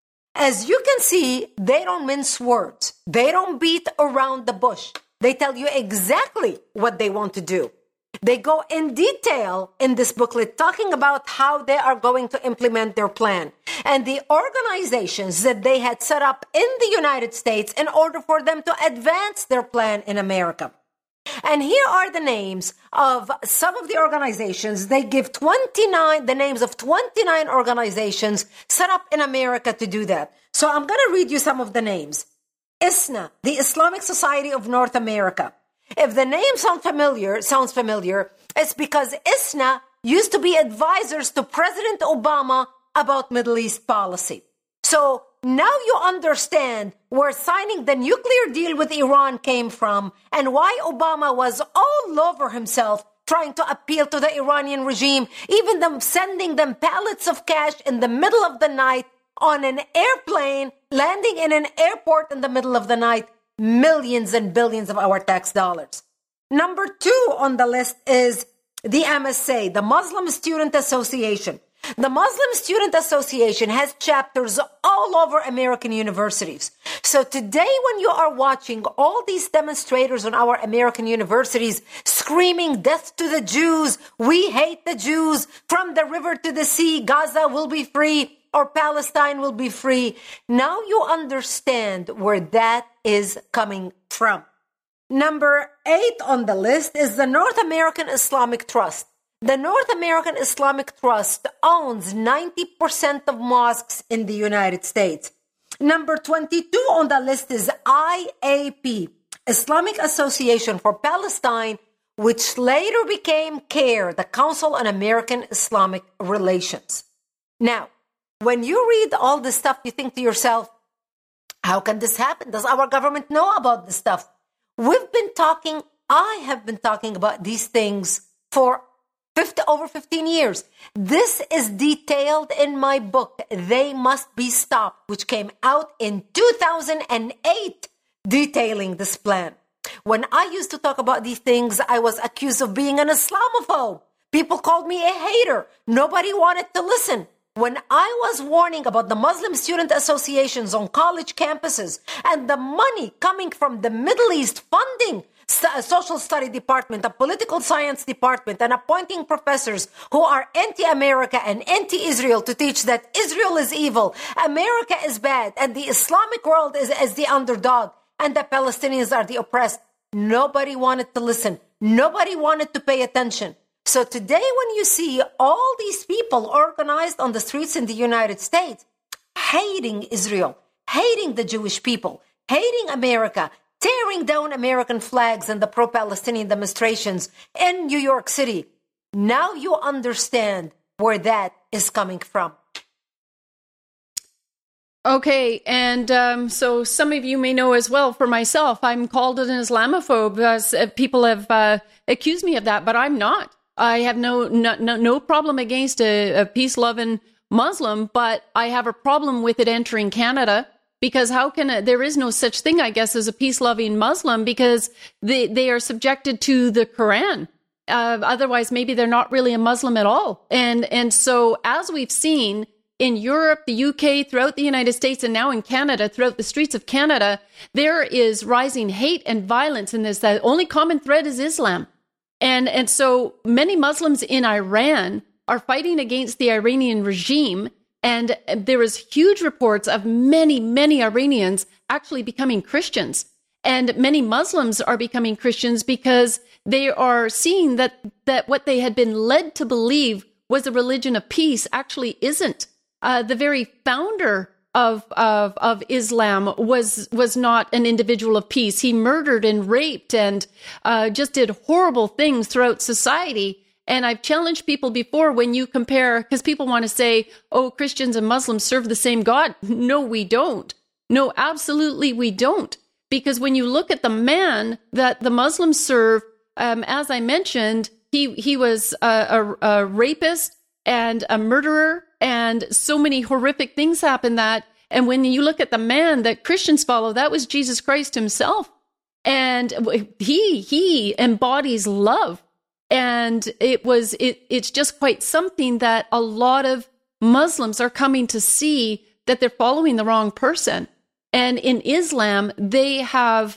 As you can see, they don't mince words. They don't beat around the bush. They tell you exactly what they want to do. They go in detail in this booklet talking about how they are going to implement their plan and the organizations that they had set up in the United States in order for them to advance their plan in America. And here are the names of some of the organizations. They give the names of 29 organizations set up in America to do that. So I'm going to read you some of the names. ISNA, the Islamic Society of North America. If the name sounds familiar, it's because ISNA used to be advisors to President Obama about Middle East policy. So now you understand where signing the nuclear deal with Iran came from and why Obama was all over himself trying to appeal to the Iranian regime, even them sending them pallets of cash in the middle of the night on an airplane, landing in an airport in the middle of the night, millions and billions of our tax dollars. Number 2 on the list is the MSA, the Muslim Student Association. The Muslim Student Association has chapters all over American universities. So today when you are watching all these demonstrators on our American universities screaming death to the Jews, we hate the Jews, from the river to the sea, Gaza will be free or Palestine will be free. Now you understand where that is coming from. Number 8 on the list is the North American Islamic Trust. The North American Islamic Trust owns 90% of mosques in the United States. Number 22 on the list is IAP, Islamic Association for Palestine, which later became CAIR, the Council on American Islamic Relations. Now, when you read all this stuff, you think to yourself, how can this happen? Does our government know about this stuff? I have been talking about these things for over 15 years. This is detailed in my book, They Must Be Stopped, which came out in 2008, detailing this plan. When I used to talk about these things, I was accused of being an Islamophobe. People called me a hater. Nobody wanted to listen. When I was warning about the Muslim student associations on college campuses and the money coming from the Middle East funding a social study department, a political science department, and appointing professors who are anti-America and anti-Israel to teach that Israel is evil, America is bad, and the Islamic world is the underdog, and the Palestinians are the oppressed, nobody wanted to listen. Nobody wanted to pay attention. So today, when you see all these people organized on the streets in the United States, hating Israel, hating the Jewish people, hating America, tearing down American flags and the pro-Palestinian demonstrations in New York City, now you understand where that is coming from. Okay, and so some of you may know as well, for myself, I'm called an Islamophobe, as people have accused me of that, but I'm not. I have no problem against a peace-loving Muslim, but I have a problem with it entering Canada, because how can there is no such thing, I guess, as a peace-loving Muslim, because they are subjected to the Quran. Otherwise, maybe they're not really a Muslim at all. And so, as we've seen in Europe, the UK, throughout the United States, and now in Canada, throughout the streets of Canada, there is rising hate and violence in this. The only common thread is Islam. And so many Muslims in Iran are fighting against the Iranian regime. And there is huge reports of many, many Iranians actually becoming Christians. And many Muslims are becoming Christians because they are seeing that what they had been led to believe was a religion of peace actually isn't. The very founder of Islam was not an individual of peace. He murdered and raped and just did horrible things throughout society. And I've challenged people before, when you compare, because people want to say, oh, Christians and Muslims serve the same God. No, we don't. No, absolutely we don't. Because when you look at the man that the Muslims serve, as I mentioned, he was a rapist and a murderer, and so many horrific things happened that. And when you look at the man that Christians follow, that was Jesus Christ himself. And he embodies love. And it's just quite something that a lot of Muslims are coming to see, that they're following the wrong person. And in Islam, they have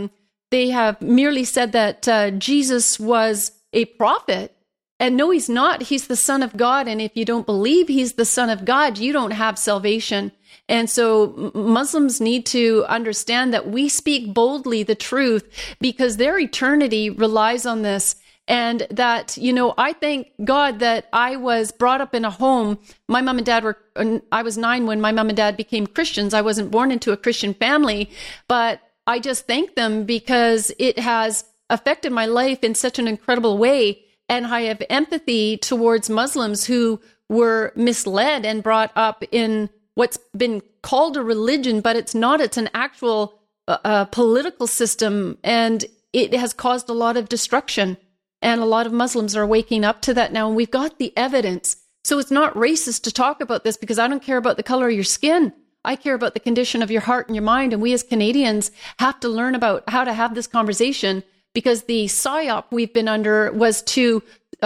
merely said that Jesus was a prophet. And no, he's not. He's the Son of God. And if you don't believe he's the Son of God, you don't have salvation. And so Muslims need to understand that we speak boldly the truth, because their eternity relies on this. And that, I thank God that I was brought up in a home. My mom and dad I was 9 when my mom and dad became Christians. I wasn't born into a Christian family, but I just thank them because it has affected my life in such an incredible way. And I have empathy towards Muslims who were misled and brought up in what's been called a religion, but it's not. It's an actual political system, and it has caused a lot of destruction. And a lot of Muslims are waking up to that now, and we've got the evidence. So it's not racist to talk about this, because I don't care about the color of your skin. I care about the condition of your heart and your mind. And we as Canadians have to learn about how to have this conversation, because the PSYOP we've been under was to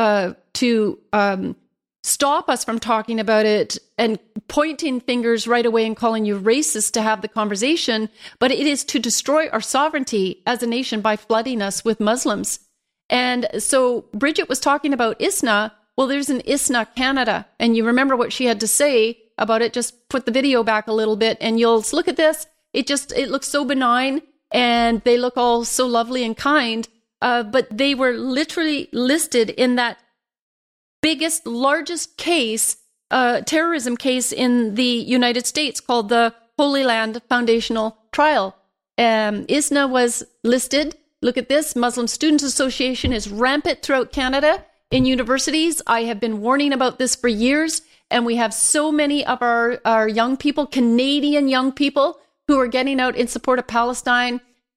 stop us from talking about it and pointing fingers right away and calling you racist to have the conversation. But it is to destroy our sovereignty as a nation by flooding us with Muslims. And so Bridget was talking about ISNA. Well, there's an ISNA Canada. And you remember what she had to say about it. Just put the video back a little bit and you'll look at this. It looks so benign, and they look all so lovely and kind. But they were literally listed in that largest case, terrorism case in the United States, called the Holy Land Foundational Trial. ISNA was listed. Look at this. Muslim Students Association is rampant throughout Canada in universities. I have been warning about this for years, and we have so many of our young people, Canadian young people, who are getting out in support of Palestine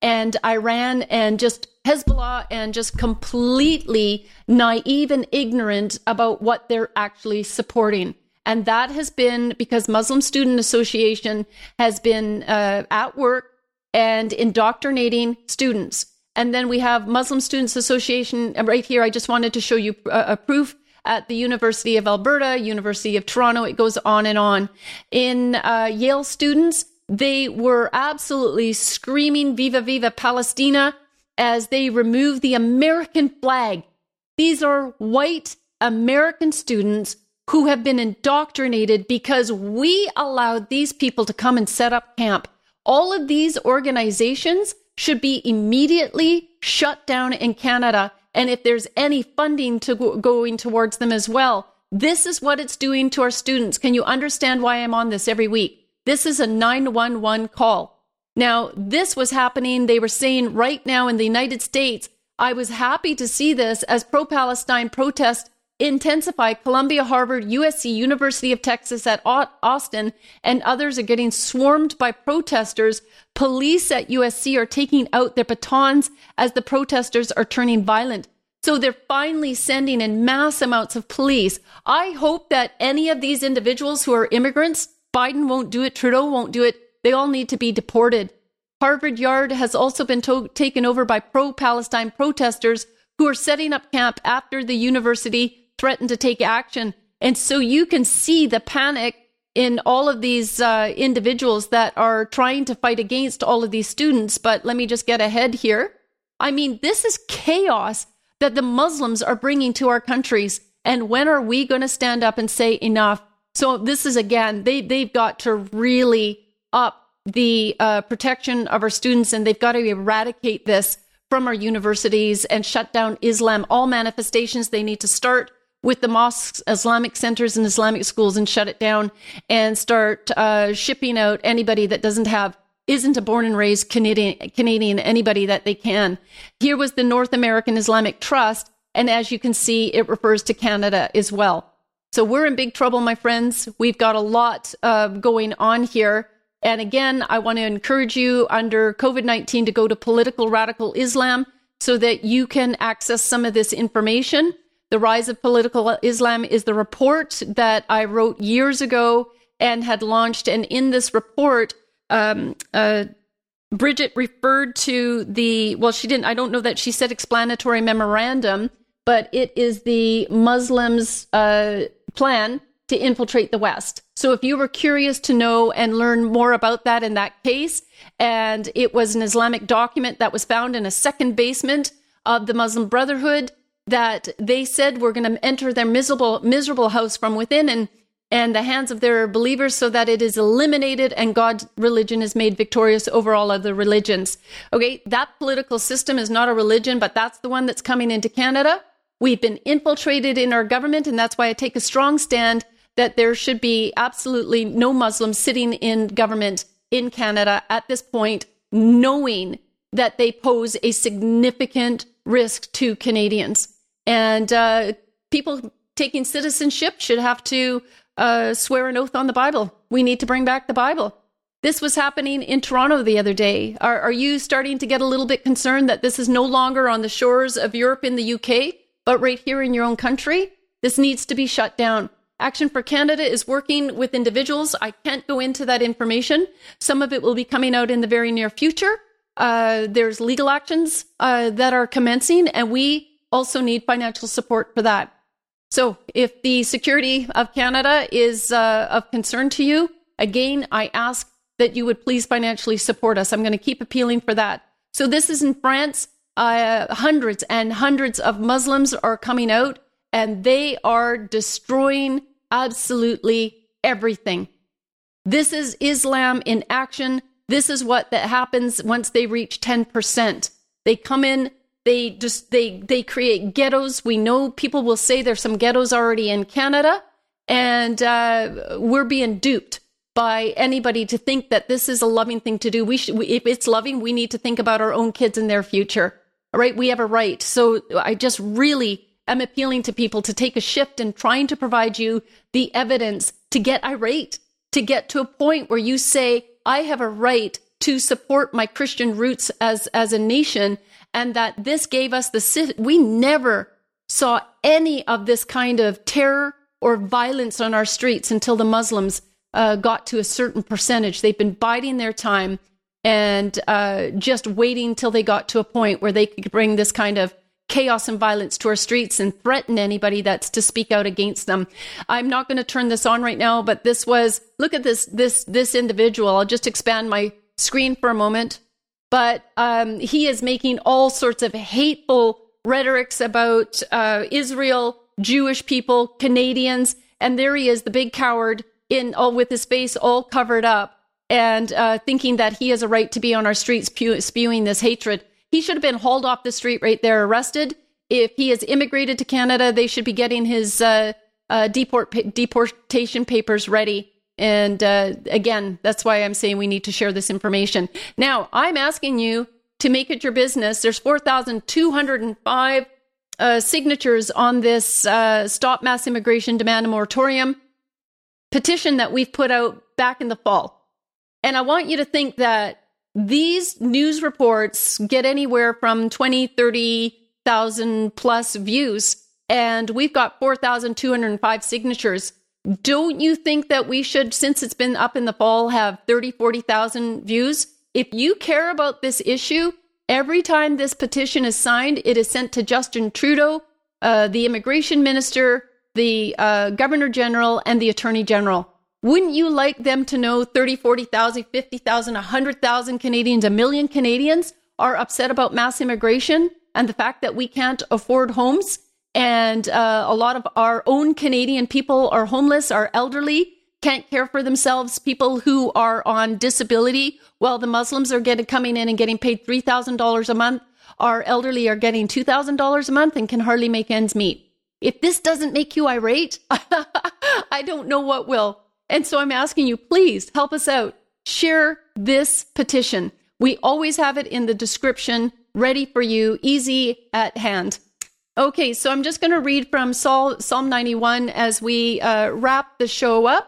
and Iran and just Hezbollah and just completely naive and ignorant about what they're actually supporting. And that has been because Muslim Student Association has been at work and indoctrinating students. And then we have Muslim Students Association right here. I just wanted to show you a proof at the University of Alberta, University of Toronto. It goes on and on. In Yale students, they were absolutely screaming "Viva, Viva Palestina" as they removed the American flag. These are white American students who have been indoctrinated because we allowed these people to come and set up camp. All of these organizations should be immediately shut down in Canada. And if there's any funding going towards them as well, this is what it's doing to our students. Can you understand why I'm on this every week? This is a 911 call. Now, this was happening, they were saying right now in the United States. I was happy to see this as pro-Palestine protests intensify. Columbia, Harvard, USC, University of Texas at Austin, and others are getting swarmed by protesters. Police at USC are taking out their batons as the protesters are turning violent. So they're finally sending in mass amounts of police. I hope that any of these individuals who are immigrants, Biden won't do it, Trudeau won't do it, they all need to be deported. Harvard Yard has also been taken over by pro-Palestine protesters who are setting up camp after the university threatened to take action. And so you can see the panic in all of these individuals that are trying to fight against all of these students. But let me just get ahead here. I mean, this is chaos that the Muslims are bringing to our countries. And when are we going to stand up and say enough? So this is, again, they've got to really up the protection of our students, and they've got to eradicate this from our universities and shut down Islam. All manifestations, they need to start with the mosques, Islamic centers, and Islamic schools and shut it down and start shipping out anybody that isn't a born and raised Canadian, anybody that they can. Here was the North American Islamic Trust, and as you can see, it refers to Canada as well. So we're in big trouble, my friends. We've got a lot going on here. And again, I want to encourage you under COVID-19 to go to Political Radical Islam so that you can access some of this information. The Rise of Political Islam is the report that I wrote years ago and had launched. And in this report, Bridget referred to she didn't, I don't know that she said explanatory memorandum, but it is the Muslims' plan to infiltrate the West. So if you were curious to know and learn more about that in that case, and it was an Islamic document that was found in a second basement of the Muslim Brotherhood, that they said we're going to enter their miserable house from within and the hands of their believers so that it is eliminated and God's religion is made victorious over all other religions. Okay, that political system is not a religion, but that's the one that's coming into Canada. We've been infiltrated in our government, and that's why I take a strong stand that there should be absolutely no Muslims sitting in government in Canada at this point, knowing that they pose a significant risk to Canadians. And people taking citizenship should have to swear an oath on the Bible. We need to bring back the Bible. This was happening in Toronto the other day. Are you starting to get a little bit concerned that this is no longer on the shores of Europe in the UK, but right here in your own country? This needs to be shut down. Action for Canada is working with individuals. I can't go into that information. Some of it will be coming out in the very near future. There's legal actions that are commencing, and we also need financial support for that. So if the security of Canada is of concern to you, again, I ask that you would please financially support us. I'm going to keep appealing for that. So this is in France. Hundreds and hundreds of Muslims are coming out, and they are destroying absolutely everything. This is Islam in action. This is what that happens once they reach 10%. They come in, they create ghettos. We know people will say there's some ghettos already in Canada, and we're being duped by anybody to think that this is a loving thing to do. If it's loving, we need to think about our own kids and their future. All right, we have a right. So I just really am appealing to people to take a shift and trying to provide you the evidence to get irate, to get to a point where you say, I have a right to support my Christian roots as a nation, and that this gave us we never saw any of this kind of terror or violence on our streets until the Muslims got to a certain percentage. They've been biding their time and just waiting till they got to a point where they could bring this kind of chaos and violence to our streets and threaten anybody that's to speak out against them. I'm not going to turn this on right now, but look at this individual. I'll just expand my screen for a moment. But he is making all sorts of hateful rhetorics about Israel, Jewish people, Canadians, and there he is, the big coward, with his face all covered up, and thinking that he has a right to be on our streets spewing this hatred. He should have been hauled off the street right there, arrested. If he has immigrated to Canada, they should be getting his deportation papers ready. And again, that's why I'm saying we need to share this information. Now, I'm asking you to make it your business. There's 4,205 signatures on this Stop Mass Immigration Demand a Moratorium petition that we've put out back in the fall. And I want you to think that these news reports get anywhere from 20, 30,000 plus views, and we've got 4,205 signatures. Don't you think that we should, since it's been up in the fall, have 30, 40,000 views? If you care about this issue, every time this petition is signed, it is sent to Justin Trudeau, the immigration minister, the governor general, and the attorney general. Wouldn't you like them to know 30, 40,000, 50,000, 100,000 Canadians, 1 million Canadians are upset about mass immigration and the fact that we can't afford homes? And a lot of our own Canadian people are homeless, are elderly, can't care for themselves, people who are on disability. While the Muslims are coming in and getting paid $3,000 a month, our elderly are getting $2,000 a month and can hardly make ends meet. If this doesn't make you irate, I don't know what will. And so I'm asking you, please help us out. Share this petition. We always have it in the description, ready for you, easy at hand. Okay, so I'm just going to read from Psalm 91 as we wrap the show up.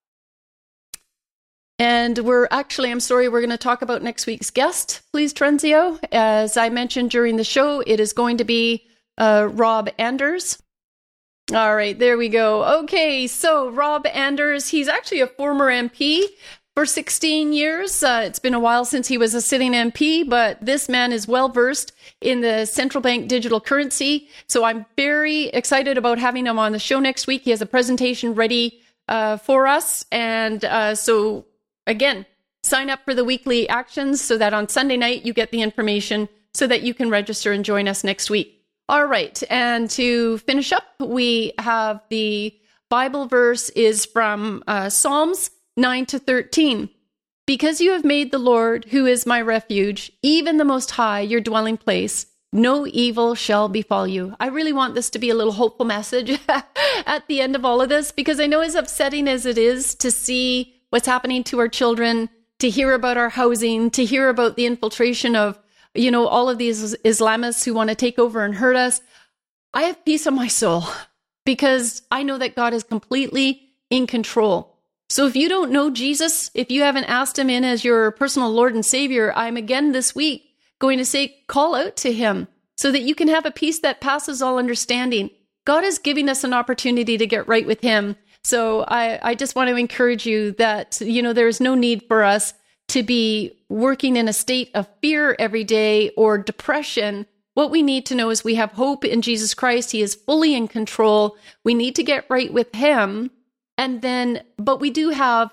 And we're going to talk about next week's guest, please, Trenzio. As I mentioned during the show, it is going to be Rob Anders. All right, there we go. Okay, so Rob Anders, he's actually a former MP for 16 years. It's been a while since he was a sitting MP, but this man is well-versed in the central bank digital currency. So I'm very excited about having him on the show next week. He has a presentation ready for us. And so, again, sign up for the weekly actions so that on Sunday night you get the information so that you can register and join us next week. All right, and to finish up, we have the Bible verse is from Psalms 9-13. Because you have made the Lord, who is my refuge, even the Most High, your dwelling place, no evil shall befall you. I really want this to be a little hopeful message at the end of all of this, because I know as upsetting as it is to see what's happening to our children, to hear about our housing, to hear about the infiltration of all of these Islamists who want to take over and hurt us. I have peace on my soul because I know that God is completely in control. So if you don't know Jesus, if you haven't asked him in as your personal Lord and Savior, I'm again this week going to say, call out to him so that you can have a peace that passes all understanding. God is giving us an opportunity to get right with him. So I just want to encourage you that, there is no need for us to be working in a state of fear every day or depression. What we need to know is we have hope in Jesus Christ. He is fully in control. We need to get right with him. But we do have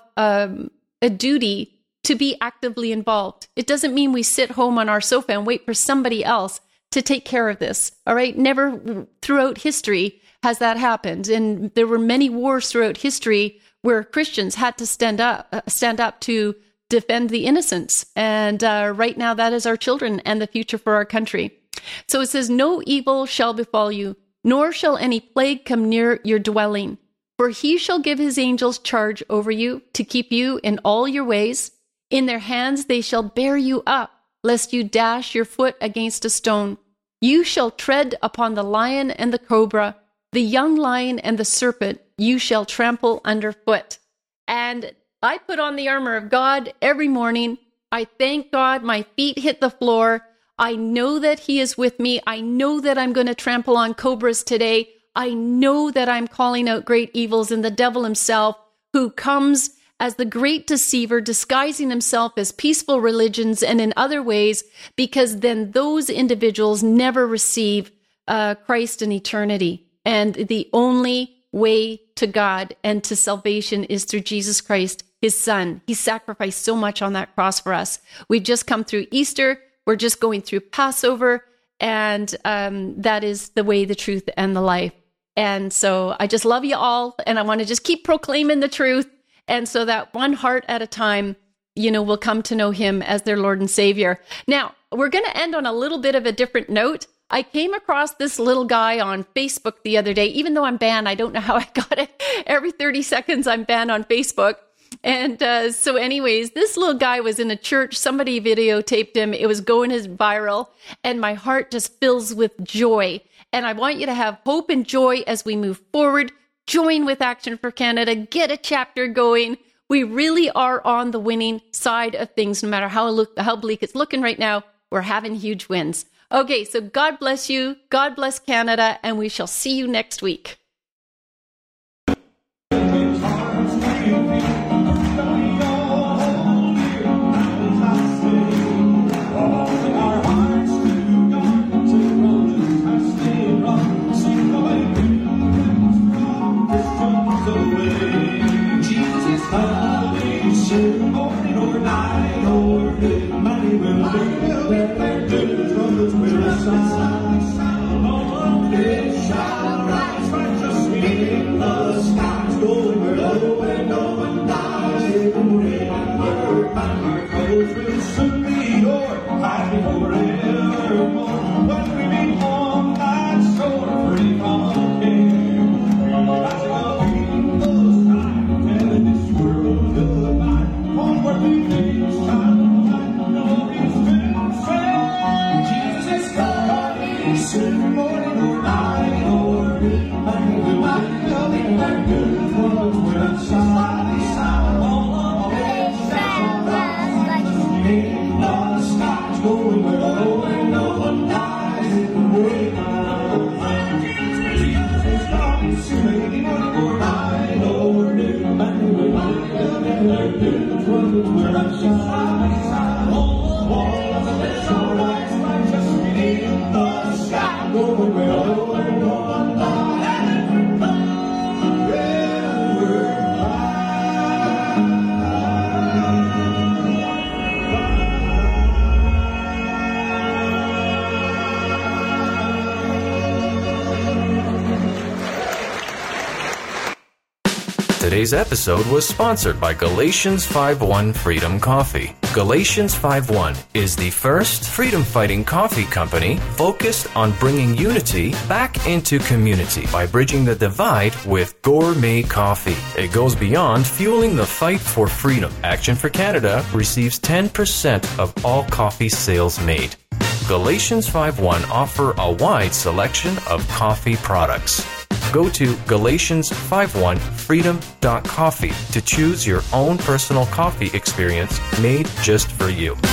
a duty to be actively involved. It doesn't mean we sit home on our sofa and wait for somebody else to take care of this. All right. Never throughout history has that happened. And there were many wars throughout history where Christians had to stand up to defend the innocents. And right now, that is our children and the future for our country. So it says, no evil shall befall you, nor shall any plague come near your dwelling. For he shall give his angels charge over you to keep you in all your ways. In their hands they shall bear you up, lest you dash your foot against a stone. You shall tread upon the lion and the cobra, the young lion and the serpent you shall trample underfoot. And I put on the armor of God every morning. I thank God my feet hit the floor. I know that he is with me. I know that I'm going to trample on cobras today. I know that I'm calling out great evils, and the devil himself, who comes as the great deceiver, disguising himself as peaceful religions and in other ways, because then those individuals never receive Christ in eternity. And the only way to God and to salvation is through Jesus Christ, his son. He sacrificed so much on that cross for us. We've just come through Easter. We're just going through Passover, and that is the way, the truth, and the life. And so I just love you all, and I want to just keep proclaiming the truth. And so that one heart at a time, will come to know him as their Lord and Savior. Now, we're going to end on a little bit of a different note. I came across this little guy on Facebook the other day. Even though I'm banned, I don't know how I got it. Every 30 seconds, I'm banned on Facebook. And so anyways, this little guy was in a church. Somebody videotaped him. It was going viral. And my heart just fills with joy. And I want you to have hope and joy as we move forward. Join with Action for Canada. Get a chapter going. We really are on the winning side of things. No matter how bleak it's looking right now, we're having huge wins. Okay, so God bless you. God bless Canada. And we shall see you next week. Today's episode was sponsored by Galatians 5:1 Freedom Coffee. Galatians 5:1 is the first freedom-fighting coffee company focused on bringing unity back into community by bridging the divide with gourmet coffee. It goes beyond fueling the fight for freedom. Action for Canada receives 10% of all coffee sales made. Galatians 5:1 offer a wide selection of coffee products. Go to Galatians51freedom.coffee to choose your own personal coffee experience made just for you.